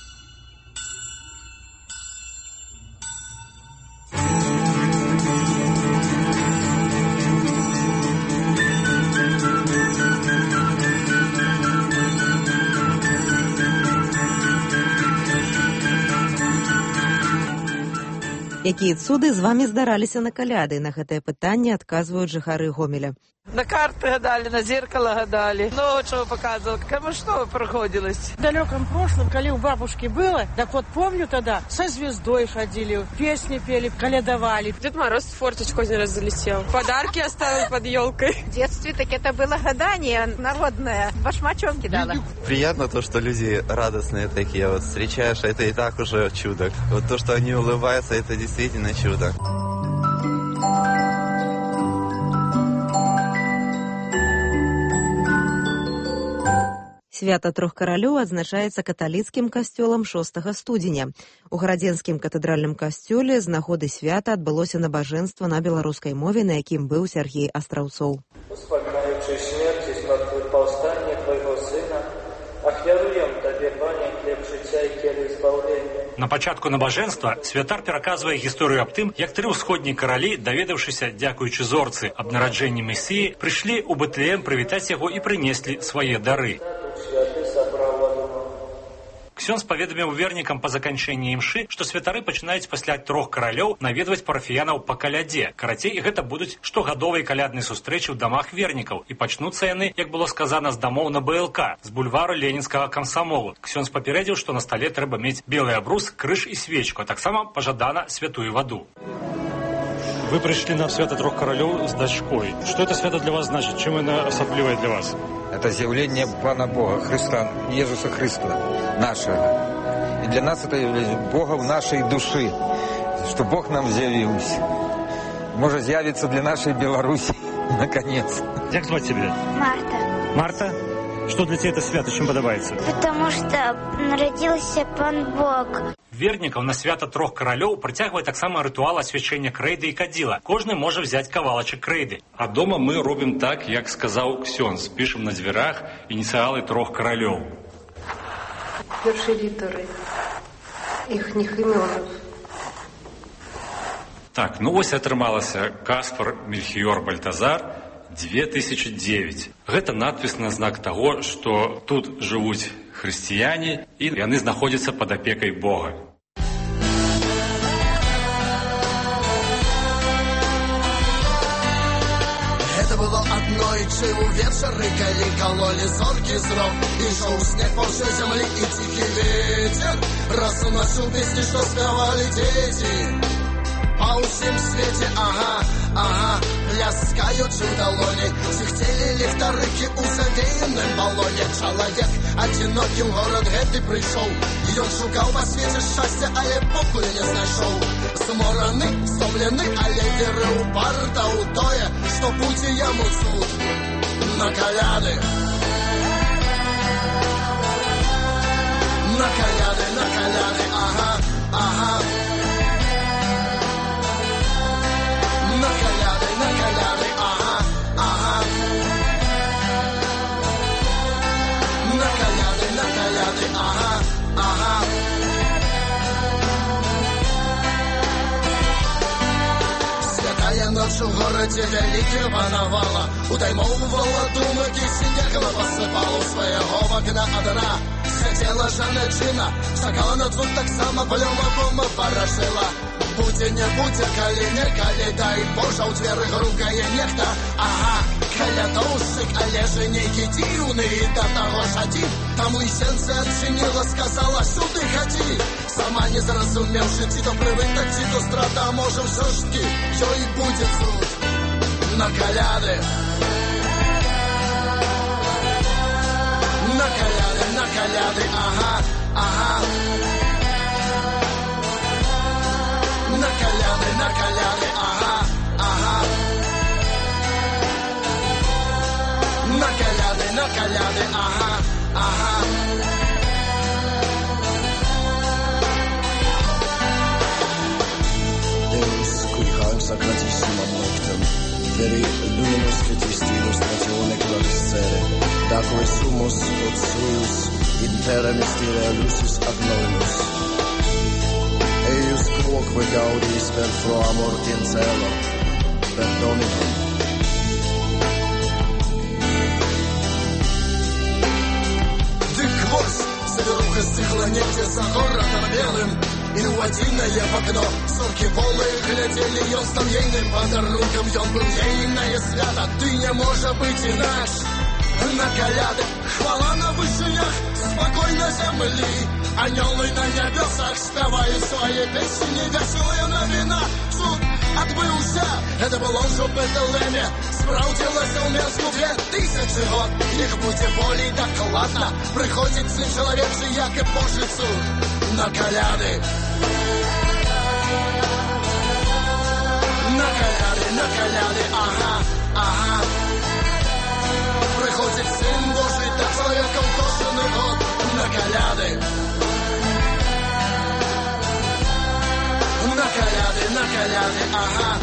[SPEAKER 2] Якія цуды з вамі здараліся на каляды? На гэтае пытанне адказваюць жыхары Гомеля.
[SPEAKER 13] На карты гадали, на зеркало гадали. Много чего показывал. Кому что приходилось. В далеком прошлом, когда у бабушки было, так вот помню тогда, со звездой ходили, песни пели, калядовали.
[SPEAKER 25] Дед Мороз в форточку один раз залетел. Подарки оставил под елкой.
[SPEAKER 26] В детстве так это было гадание народное. Башмачом кидала.
[SPEAKER 27] Приятно то, что люди радостные такие. Вот встречаешь, это и так уже чудо. Вот то, что они улыбаются, это действительно чудо.
[SPEAKER 2] Свята трох каралёў адзначаецца каталіцкім касцёлам шостага студзеня. У гарадзенскім катэдральным касцёле з нагоды свята адбылося набажэнства на беларускай мове, на якім быў Сергей Астраўцоў.
[SPEAKER 28] Успамінаючы смерць і змартвыпаўстанне твайго сына, ахвяруем табе, Пане, хлеб жыцця і келіх збаўлення.
[SPEAKER 14] На пачатку набажэнства святар пераказвае гісторыю аб тым, як тры ўсходнія каралі, даведаўшыся, дзякуючы зорцы аб нараджэнні Месіі, прыйшлі ў Бэтлеем прывітаць яго і прынеслі свае дары. Ксёндз паведаміў вернікам па заканчэнні імшы, што святары пачынаюць пасля трох каралёў наведваць парафіянаў па калядзе. Карацей, гэта будуць штогадовыя калядныя сустрэчы ў дамах вернікаў, і пачнуцца яны, як было сказана, з дамоў на БЛК, з бульвару ленінскага камсамолу. Ксёндз папярэдзіў, што на стале трэба мець белы абрус, крыж і свечку, а таксама пажадана святую ваду. Вы пришли на свято трех королев с дочкой. Что это свято для вас значит? Чем оно особливое для вас?
[SPEAKER 29] Это явление Пана Бога, Христа, Иисуса Христа, нашего. И для нас это явление Бога в нашей души, что Бог нам явился. Может явиться для нашей Беларуси, наконец.
[SPEAKER 14] Как звать тебя?
[SPEAKER 30] Марта.
[SPEAKER 14] Марта? Что для тебя это свято, чем подобается?
[SPEAKER 30] Потому что народился Пан Бог.
[SPEAKER 14] Вернікаў на свята трох каралёў прыцягвае таксама рытуал асвячэння крэйды і кадзіла. Кожны можа взяць кавалачак крэйды. А дома мы робім так, як сказаў Ксёндз. Пішам на дзвярах ініцыялы трох каралёў.
[SPEAKER 25] Першыя літары іхніх імёнаў.
[SPEAKER 14] Так, ну вось атрымалася Каспар, Мельхіёр, Бальтазар две тысячи девять. Гэта надпіс на знак таго, што тут жывуць хрысціяне і яны знаходзяцца пад апекай Бога.
[SPEAKER 31] Это было аднойчы увечары, калі калолі зоркі зрок, ішоў снег па ўсёй зямлі і ціхі ветер разносіў песні, што спявалі дзеці. Па ўсім свеце, ага, ага, пляскаючы ў далоні, сіхцелі ліхтарыкі ў завеяным балоне. Чалавек адзінокі ў горад гэты прыйшоў, ён шукаў па свеце шчасця, але покуль не знайшоў. Змораны, стомлены, але верыў упарта ў тое, што будзе яму цуд на каляды. На каляды, на каляды, ага, ага. На каляды, на каляды, ага, ага. На каляды, на каляды, ага, ага. Святая ночь у городе вялікі панавала, утаймоўвала думкі, снегам посыпала ў свайго вакна адна. Сядзела жанчына, чакала на двух таксама плёмавом парашыла. Будзе, не будзе, калі не, калі, дай Божа, ў дзверы грукае нехта. Ага, калядоўшчык, але ж нейкі дзіўны, і да таго ж адзін. Таму і сенце адчыніла, сказала, сюды хадзі. Сама не зразумеўшы, ці то прывык, так ці то страта, можа ўсё ж такі ёй будзе цуд на каляды. На каляды, на каляды, ага, ага. На каляды, на каляды, ага, ага. На каляды, на каляды, ага, ага. Deus, cui causa gratissima noctem, veri luminus que tristinus statione clariscere, daque sumus ut suius in terra mysteria lucis agnoinus. Eius quoque gaudis per pro amor in cielo, per Dominum. Ты гвоздь, заверуха стихла негде за городом белым, и уводиное в окно, сорки полые глядели, ён стал ейным подарунком, ён был ейное свято, ты не можа быть инаш. На каляды, хвала на вышинях, спокойно земли, анёлы на небесах спевают свои песни, веселые новина, суд отбылся, это был он же в Бетлеме, справдилось у месту две тысячи год, их будет более докладно, приходит сын человечий, як и Божий суд, на каляды. На каляды, на каляды, ага, ага. Приходит Сын Божий, да человеком кошеный год на каляды. На каляды, на каляды, ага.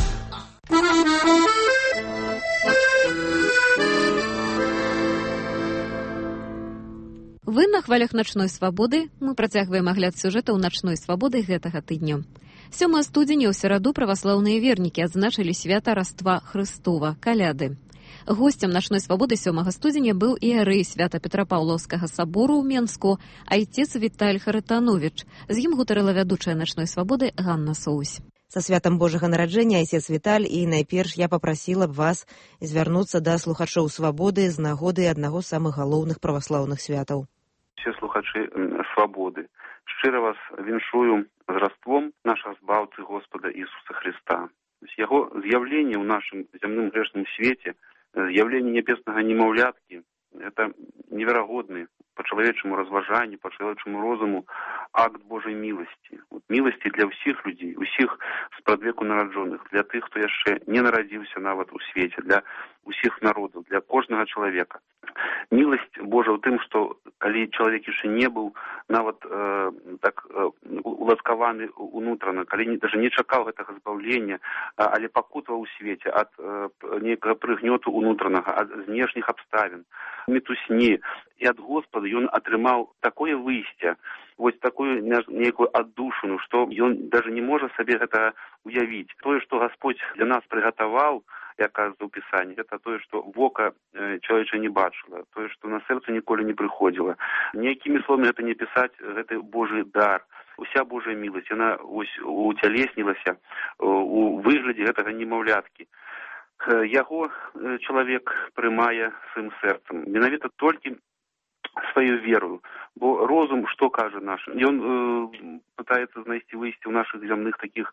[SPEAKER 3] Вы на хвалях начной свабоды. Мы працягваем агляд сюжэтаў начной свабоды гэтага тыдню. сёмага студзеня ў сераду праваслаўныя вернікі адзначылі свята Раства Хрыстова, каляды. Гостем начной свабоды сёмага студзеня быў іарэй Свята-Петрапаўлаўскага сабору ў Менску, айцец Віталь Харытановіч. З ім гутарыла вядучая начной свабоды Ганна Соусь.
[SPEAKER 2] Са святам Божага нараджэння, айцец Віталь, і найперш я папрасіла б вас звярнуцца да слухачоў свабоды з нагоды аднаго з самых галоўных праваслаўных святаў.
[SPEAKER 8] Все слухачы свабоды, шчыра вас віншую з раством нашага збаўцы Господа Ісуса Христа. Яго з'яўленне ў нашым зямным грэшным свеце, з'яўленне нябеснага немаўляткі, это неверагодны по чалавечаму разважанню, по чалавечаму розуму акт Божай міласці. Вот, міласці для ўсіх людзей, усіх спрадвеку нараджоных, для тых, хто яшчэ не нарадзіўся нават у свеце, для усіх народаў, для кожнага чалавека. Міласць Божа ў тым, што калі чалавек яшчэ не быў нават э, так э, уласкаваны унутрана, калі не, даже не чакаў гэтага збаўлення, а, але пакутаваў у свеце ад э, нейкага прыгнёту унутранага, ад знешніх абставін, мітусні, і ад Господа ён атрымаў такое выйсце, вось такую нейкую аддушыну, што ён даже не можа сабе гэта уявіць. Тое, што Господь для нас прыгатаваў, як кажется ў Пісанні, это тое, што вока чалавечае не бачыла, тое, што на сэрца ніколі не прыходзіла. Ніякімі словамі гэта не пісаць, гэта Божий дар. Уся Божая міласць, яна ось уцялеснілася у выглядзе гэтага немаўляткі. Яго чалавек прымае сваім сэрцам. Менавіта толькі сваёй верою. Бо розум што кажа наш? Ён э, пытаецца знайсці выйсце ў нашых зямных такіх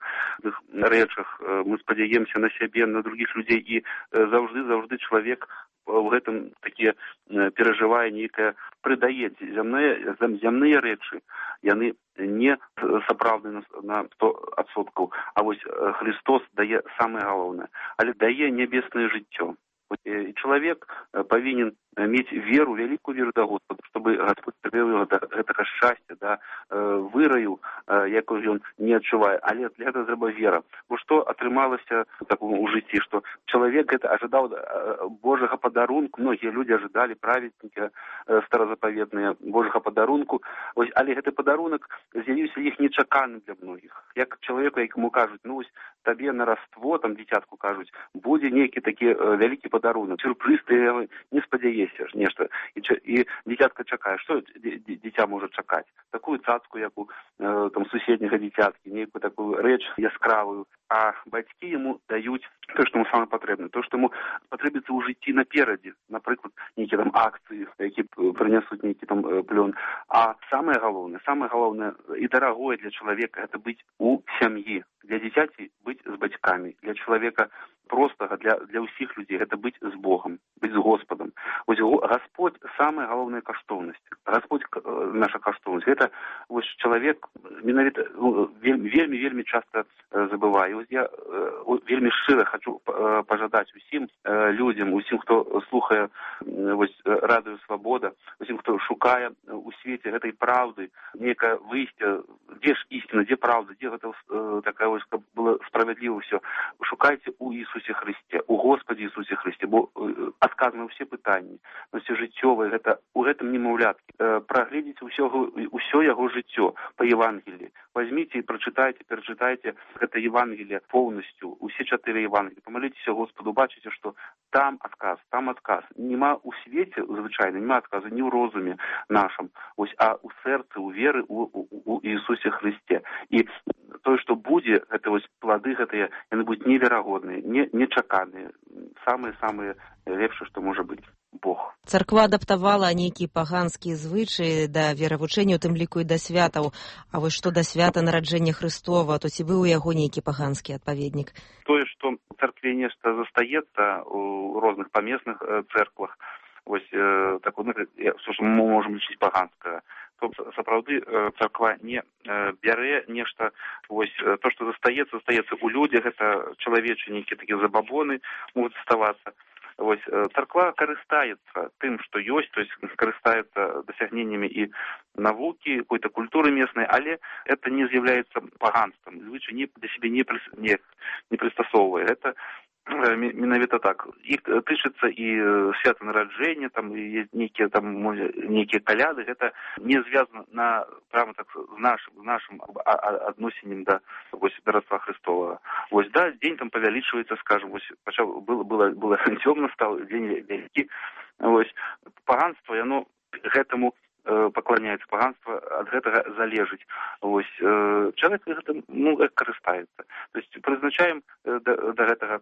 [SPEAKER 8] рэчах. Мы спадзяемся на сябе, на другіх людзей, і заўжды-заўжды чалавек у гэтым такія перажывае нейкае, прыдае зямныя, зямныя рэчы. Яны не сапраўдны на сто адсоткаў. А вось Христос дае самае галоўнае, але дае нябеснае жыццё. И человек повинен иметь веру, великую веру до Господа, чтобы Господь привел его до этого счастья, да, выраю, якую он не отчувает. А для этого треба вера. Вот что отрымалось такому у житті, что человек это ожидал Божьего подарунку, многие люди ожидали, праведники старозаповедные, Божьего подарунку, але этот подарунок з'явився їх нечаканным для многих. Як человеку, якому кажуть, ну ось тобі на роство, там дитятку кажуть, буде некий такий великий подарунок, сюрприз, ти не сподіваєшся нешта. І, і дитятка чекає. Що дитя може чекати? Таку цацку, як у там, сусіднього дитятки, некую таку реч яскравую. А батьки йому дають те, що йому саме потрібно, те, що йому потрібиться у житті напереді, наприклад, які там акції, які принесуть некий там плен. А саме головне, саме головне і дорогое для чоловіка – це бути у сім'ї. Для дитяти бути з батьками, для чоловіка простого, для, для усіх людей – це бути з Богом, бути з Господом. Ось Господь – саме головне коштовність. Господь – наша коштовність. Це ось чоловік, менавіта, вельми, вельми часто забуває. Ось я вельми щиро хочу пожадати усім людям, усім, хто слухає ось Радіо Свобода, усім, хто шукає у світі цієї правди, некое вийście, де ж істина, де правда, де це така ось, щоб було справедливо все. Шукайте у Ісусі Христі, у Господі Ісусі Христі, бо відказано всі питання, все життєве, це у гэтым немовлятки. Проглядите усё його життя по Євангелії. Возьмите і прочитайте, перечитайте это Євангелие полностью, усі чотири Євангелії. Помолитесь Господу, бачите, що там отказ, там отказ. Нема у світі, звичайно, нема отказу ні в розумі нашому, ось, а у серці, у віри у, у, у Ісусі Христі. І то, що буде, это ось плоди, это, вони будуть невероятні, не, нечакані, самые-самые лепшие, что може бути. Бог.
[SPEAKER 2] Царква адаптавала нейкія паганскія звычаі да веравучэння, у тым ліку і да святаў. А вось што да свята нараджэння Христова, то ці быў у яго нейкі паганскі адпаведнік?
[SPEAKER 8] Тое, што ў царкве нешта застаецца у розных памесных цэрквах, вось так, што мы можам лічыць паганскае, то сапраўды царква не бярэ нешта, вось то, што застаецца, застаецца у людзях, гэта чалавечыя нейкія такія забабоны могуць заставацца. Вось царква карыстаецца тым, што ёсць, то есть карыстаецца дасягненнямі і навукі, какой-то культуры местнай, але это не з'яўляецца паганствам, звычай не для сябе не, не, не прыстасоўвае. Это менавіта так. Іх тычыцца і свята нараджэння, там і нейкія там нейкія каляды, гэта не звязана на прямо так з нашым з нашым адносіннем да вось да Рождества Христовага. Вось да, дзень там павялічваецца, скажем, вось пачаў было было было цёмна стаў, дзень вялікі. Вось паганство, яно гэтаму пакланяецца, паганство ад гэтага залежыць. Вось чалавек гэтым ну карыстаецца. То есть прызначаем да, да гэтага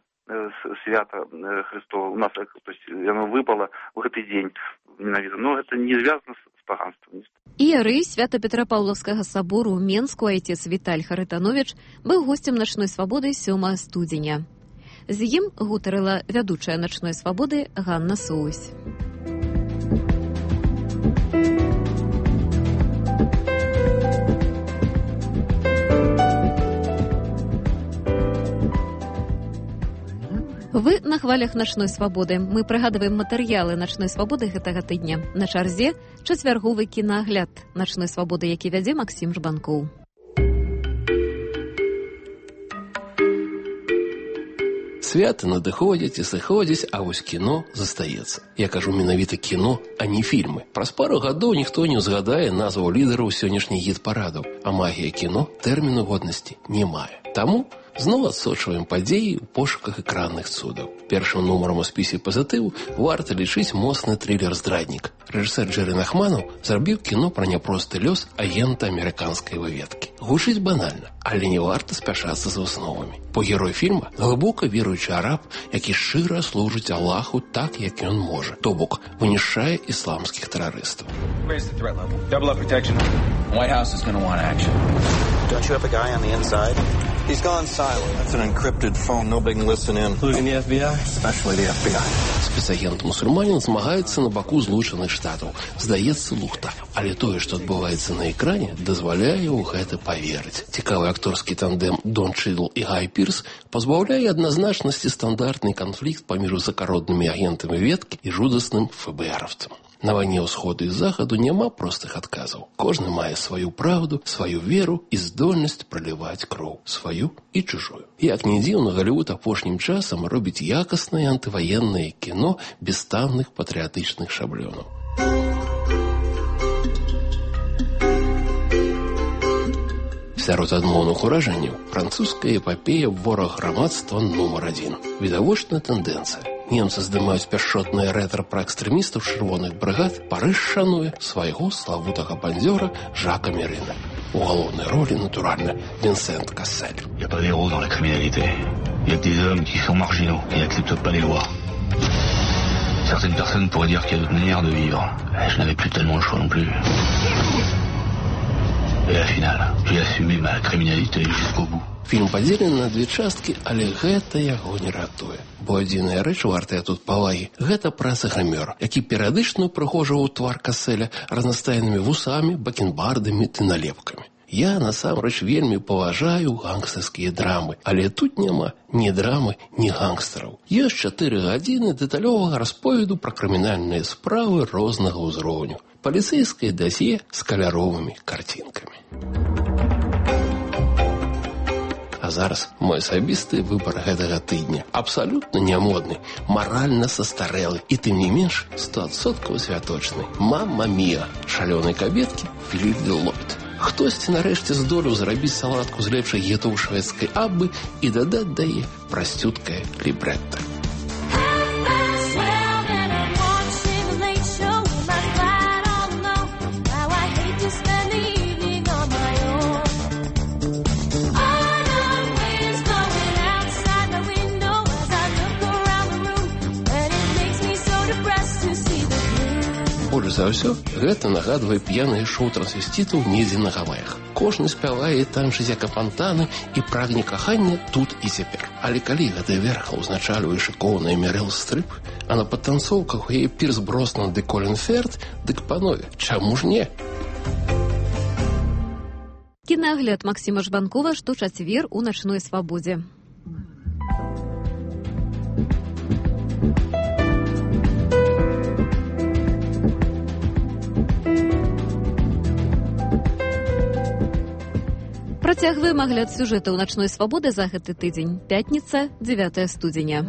[SPEAKER 8] свята Христова. У нас то есть яно выпало ў гэты дзень менавіта, но гэта не звязана з паганством.
[SPEAKER 3] Іерэй Свята-Петропаўлаўскага сабору ў Менску айцец Віталь Харытановіч быў госцем начной свабоды сёмага студзеня. З ім гутарыла вядучая начной свабоды Ганна Соусь. Вы на хвалях начной свабоды. Мы прыгадваем матэрыялы начной свабоды гэтага тыдня. На чарзе чацвярговы кінаагляд начной свабоды, які вядзе Максім Жбанкоў.
[SPEAKER 1] Святы надыходзяць і сыходзяць, а вось кіно застаецца. Я кажу менавіта кіно, а не фільмы. Праз пару гадоў ніхто не ўзгадае назваў лідараў сённяшніх гіт-парадаў, а магія кіно тэрміну годнасці не мае. Таму Зноў адсочваем падзеі ў пошуках экранных цудаў. Першым нумарам у спісе пазітыву варта лічыць моцны трылер-здраднік. Рэжысэр Джэры Нахманаў зрабіў кіно пра няпросты лёс агента амерыканскай выведкі. Гучыць банальна, але не варта спяшацца з высновамі. Бо герой фільма – глыбока веруючы араб, які шчыра служыць Аллаху так, як ён можа, то бок вынішчае ісламскіх тэрарыстаў.
[SPEAKER 4] Raise the threat level. Double up protection. White House is going to want action.
[SPEAKER 6] Don't you have a guy on the inside? He's gone silent. That's an encrypted phone. Nobody can listen in.
[SPEAKER 4] Including the F B I?
[SPEAKER 6] Especially the F B I.
[SPEAKER 1] Спецагент-мусульманін змагаецца на баку Злучаных Штатаў. Здаецца, лухта. Але тое, што адбываецца на экране, дазваляе ў гэта паверыць. Цікавы акторскі тандем Дон Чидл і Гай Пірс пазбаўляе адназначнасці стандартны канфлікт паміж высакароднымі агентамі ведкі і жудасным эф бэ эравцам. На вайне ўсходу і захаду няма простых адказаў. Кожны мае сваю праўду, сваю веру і здольнасць праліваць кроў, сваю і чужую. Як ні дзіўна, Галівуд апошнім часам робіць якаснае антываеннае кіно без танных патрыятычных шаблёнаў. Сярод адмоўных уражанняў французская эпапея «Вораг грамадства» нумар адзін. Відавочная тэндэнцыя. Немцы здымаюць пяшчотнае рэтра пра экстрэмістаў чырвоных брыгад, Парыж шануе свайго славутага бандзёра Жака Мерына. У галоўнай ролі, натуральна, Винсент Кассель.
[SPEAKER 7] Il n'y a pas d'héros dans la criminalité. Il y a que des hommes qui sont marginaux et n'acceptent pas les lois. Certaines personnes pourraient dire qu'il y a d'autres manières de vivre. Je n'avais plus tellement le choix non plus. Et à la finale, j'ai assumé ma criminalité jusqu'au bout.
[SPEAKER 1] Фільм падзелены на две часткі, але гэта яго не ратуе. Бо адзіная рэч, вартая тут павагі, гэта праца грымёра, які перыядычна прыгожваў твар Касселя разнастайнымі вусамі, бакенбардамі ды налепкамі. Я, насамрэч, вельмі паважаю гангстарскія драмы, але тут няма ні драмы, ні гангстараў. Ёсць чатыры гадзіны дэталёвага расповеду пра крымінальныя справы рознага ўзроўню. Паліцэйскае дасье з каляровымі карцінкамі. А зараз мой асабісты выбар гэтага тыдня. Абсалютна нямодны, маральна састарэлы і, тым не менш, сто адсоткаў святочны. «Мамма мія» шалёнай кабеткі Філіп Делойт. Хтосьці нарэшце здолеў зрабіць салатку з лепшай гетоў шведскай аббы і дадаць да яе прасцюткае лібрэтта. Больш за ўсё, гэта нагадвае п'янае шоу трансвестітаў недзе на Гаваях. Кожны спявае і танчыць як апантаны і прагне кахання тут і цяпер. Але калі гэты верх узначальвае шыкоўная Мерыл Стрып, а на падтанцоўках у яе Пірс Броснан ды Колін Ферт, дык, панове, чаму ж не?
[SPEAKER 3] Кінагляд Максіма Жбанкова шточацвер у начной свабодзе. Працягваем агляд сюжэта ў начной свабоды за гэты тыдзень. Пятніца, дзевятае студзеня.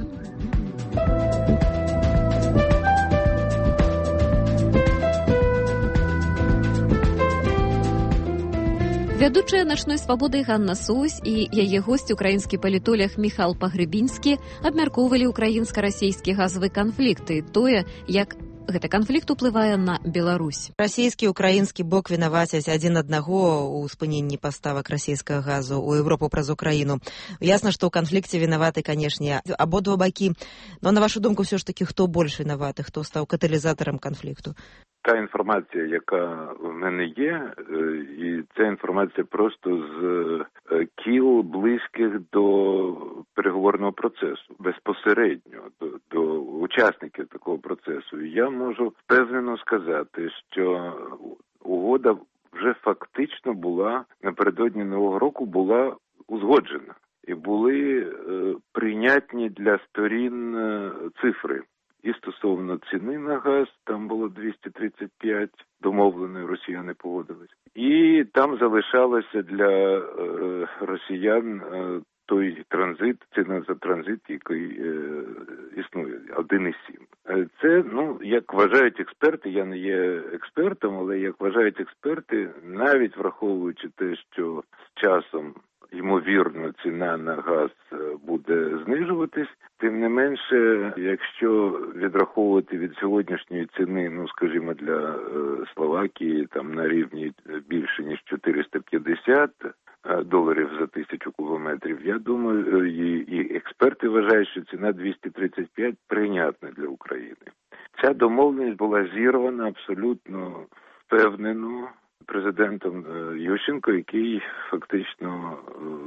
[SPEAKER 3] Вядучая начной свабоды Ганна Соусь і яе госць, украінскі палітолог Міхал Пагрэбінскі, абмяркоўвалі ўкраінска-расійскі газавы канфлікт і тое, як гэты канфлікт уплывае на Беларусь.
[SPEAKER 2] Расійскі і украінскі бок вінавацяць адзін аднаго ў спыненні паставак расійскага газу ў Еўропу праз Украіну. Ясна, што ў канфлікце вінаваты, канешне, абодва бакі. Но, на вашу думку, все ж таки, хто больш вінаваты, хто стаў каталізатарам канфлікту?
[SPEAKER 11] Та інформація, яка в мене є, і ця інформація просто з кіл близьких до переговорного процесу, безпосередньо до, до учасників такого процесу. Я можу впевнено сказати, що угода вже фактично була, напередодні Нового року була узгоджена. І були е, прийнятні для сторін е, цифри. І стосовно ціни на газ, там було двісті тридцять п'ять, домовленої, росіяни погодились. І там залишалося для е, росіян е, той транзит, ціна за транзит, який е, існує, один і сім. Це, ну, як вважають експерти, я не є експертом, але як вважають експерти, навіть враховуючи те, що з часом ймовірно, ціна на газ буде знижуватись. Тим не менше, якщо відраховувати від сьогоднішньої ціни, ну, скажімо, для е, Словакії там на рівні більше, ніж чотириста п'ятдесят доларів за тисячу кубометрів, я думаю, і, і експерти вважають, що ціна двісті тридцять п'ять прийнятна для України. Ця домовленість була зірвана абсолютно впевнено президентом Ющенко, який фактично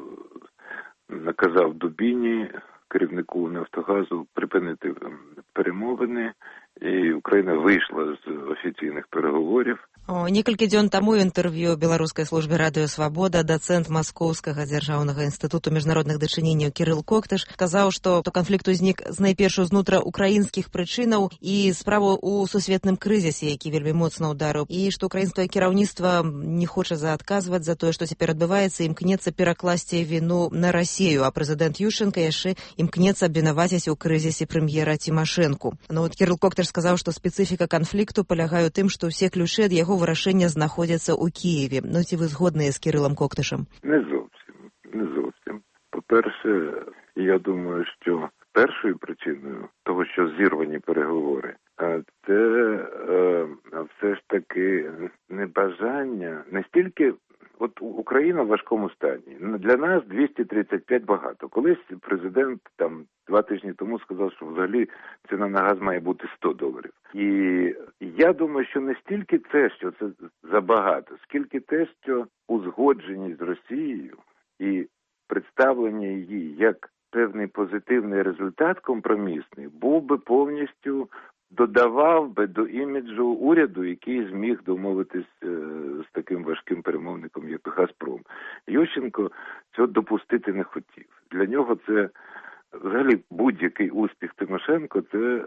[SPEAKER 11] наказав Дубіні, керівнику «Нафтогазу», припинити перемовини, і Україна вийшла з офіційних переговорів.
[SPEAKER 2] Некалькі дзён таму інтэрв'ю беларускай службе радыё «Свабода» дацэнт Маскоўскага дзяржаўнага інстытуту міжнародных дачыненняў Кірыл Коктыш казаў, што канфлікт узнік найперш знутра украінскіх прычынаў і справу ў сусветным крызісе, які вельмі моцна ўдарыў, і што украінскае кіраўніцтва не хоча заадказваць за тое, што цяпер адбываецца, імкнецца перакласці віну на Расію, а прэзідэнт Ющенко яшчэ імкнецца абвінаваціць у крызісе прэм'ера Цімашэнку. Ну, от Кірыл Коктыш сказаў, што спецыфіка канфлікту палягае ў тым, што ўсе ключы ад яго вырашэння знаходзяцца ў Києві. Ну, ці ви згодні з Кирилом Коктишем?
[SPEAKER 11] Не зовсім. Не зовсім. По-перше, я думаю, що першою причиною того, що зірвані переговори, це е, все ж таки небажання, не стільки. От Україна в важкому стані. Для нас двісті тридцять п'ять багато. Колись президент там два тижні тому сказав, що взагалі ціна на газ має бути сто доларів. І я думаю, що не стільки це, що це забагато, скільки те, що узгодженість з Росією і представлення її як певний позитивний результат компромісний був би повністю додавав би до іміджу уряду, який зміг домовитись е, з таким важким перемовником, як Газпром. Ющенко цього допустити не хотів. Для нього це, взагалі, будь-який успіх Тимошенко, це е,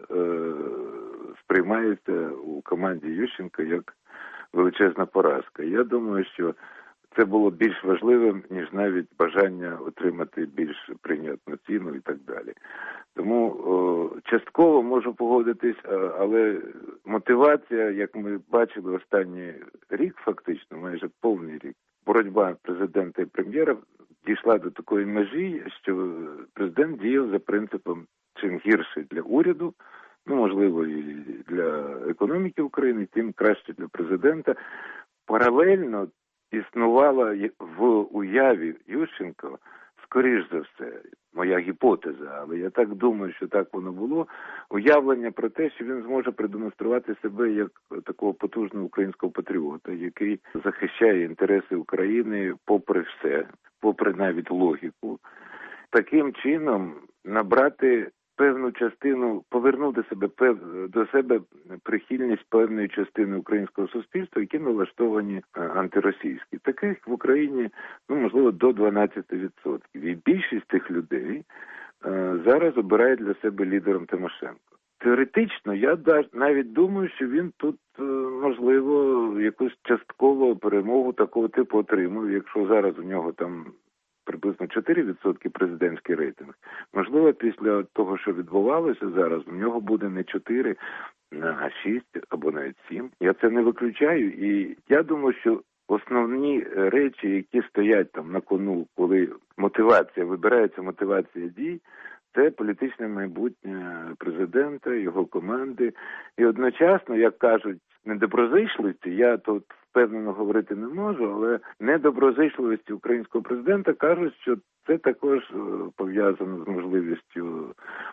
[SPEAKER 11] сприймається у команді Ющенка як величезна поразка. Я думаю, що це було більш важливим, ніж навіть бажання отримати більш прийнятну ціну і так далі. Тому о, частково можу погодитись, але мотивація, як ми бачили останній рік, фактично, майже повний рік, боротьба президента і прем'єра дійшла до такої межі, що президент діяв за принципом чим гірше для уряду, ну, можливо, і для економіки України, тим краще для президента. Паралельно існувала в уяві Ющенко, скоріш за все, моя гіпотеза, але я так думаю, що так воно було, уявлення про те, що він зможе продемонструвати себе як такого потужного українського патріота, який захищає інтереси України попри все, попри навіть логіку. Таким чином набрати певну частину, повернути себе пев, до себе прихильність певної частини українського суспільства, які налаштовані антиросійські. Таких в Україні, ну, можливо, до дванадцять відсотків. І більшість тих людей е, зараз обирає для себе лідером Тимошенко. Теоретично, я навіть думаю, що він тут, е, можливо, якусь часткову перемогу такого типу отримує, якщо зараз у нього там приблизно чотири відсотки президентський рейтинг. Можливо, після того, що відбувалося зараз, у нього буде не чотири, а шість або навіть сім. Я це не виключаю. І я думаю, що основні речі, які стоять там на кону, коли мотивація, вибирається мотивація дій, це політичне майбутнє президента, його команди. І одночасно, як кажуть, недоброзичливості, я тут впевнено говорити не можу, але недоброзичливості українського президента кажуть, що це також пов'язано з можливістю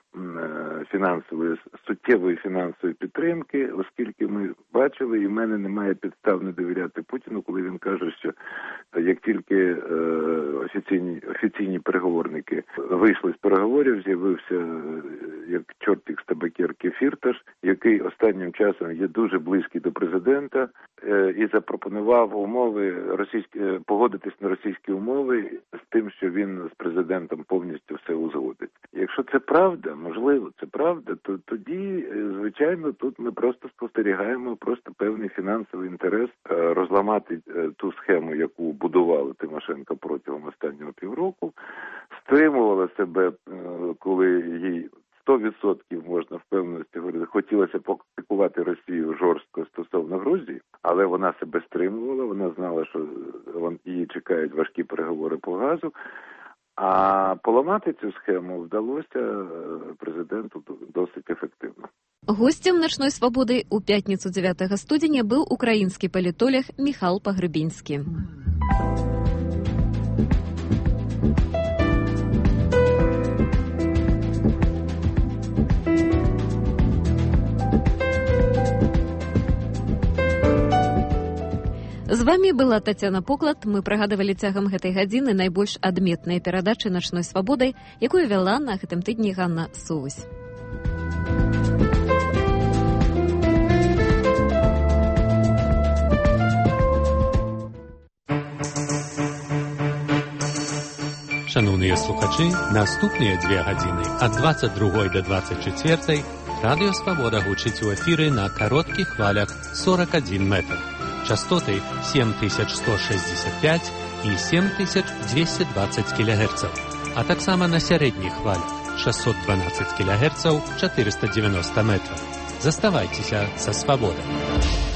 [SPEAKER 11] фінансової, суттєвої фінансової підтримки, оскільки ми бачили, і в мене немає підстав не довіряти Путіну, коли він каже, що як тільки офіційні, офіційні переговорники вийшли з переговорів, з'явився як чортик з табакерки Фірташ, який останнім часом є дуже близький до президента і запропонував умови російські, погодитись на російські умови з тим, що він з президентом повністю все узгодить. Якщо це правда, можливо, це правда, то тоді, звичайно, тут ми просто спостерігаємо просто певний фінансовий інтерес розламати ту схему, яку будували Тимошенко протягом останнього півроку, стримувала себе, коли їй сто відсотків можна впевненості говорити, хотілося покритикувати Росію жорстко стосовно Грузії, але вона себе стримувала, вона знала, що її Росії чекають важкі переговори по газу. А поламати цю схему вдалося президенту досить ефективно.
[SPEAKER 3] Гостем «Ночной свободы» у пятницу девятого студня был украинский политолог Михаил Погребинский. З вами была Тацяна Поклад. Мы прыгадывалі цягам гэтай гадзіны найбольш адметныя перадачы «Ночной свободы», якую вяла на гэтым тыдні Ганна Соусь.
[SPEAKER 5] Шановныя слухачы, наступныя дзве гадзіны ад двадцать другой до двадцать четвертой Радыё Свабода гучыць у эфіры на кароткіх хвалях сорок один метр. Частоты семь тысяч сто шестьдесят пять и семь тысяч двести двадцать килогерцев, а таксама на сярэдніх хвалях шестьсот двенадцать килогерцев, четыреста девяносто метров. Заставайтеся со Свободой.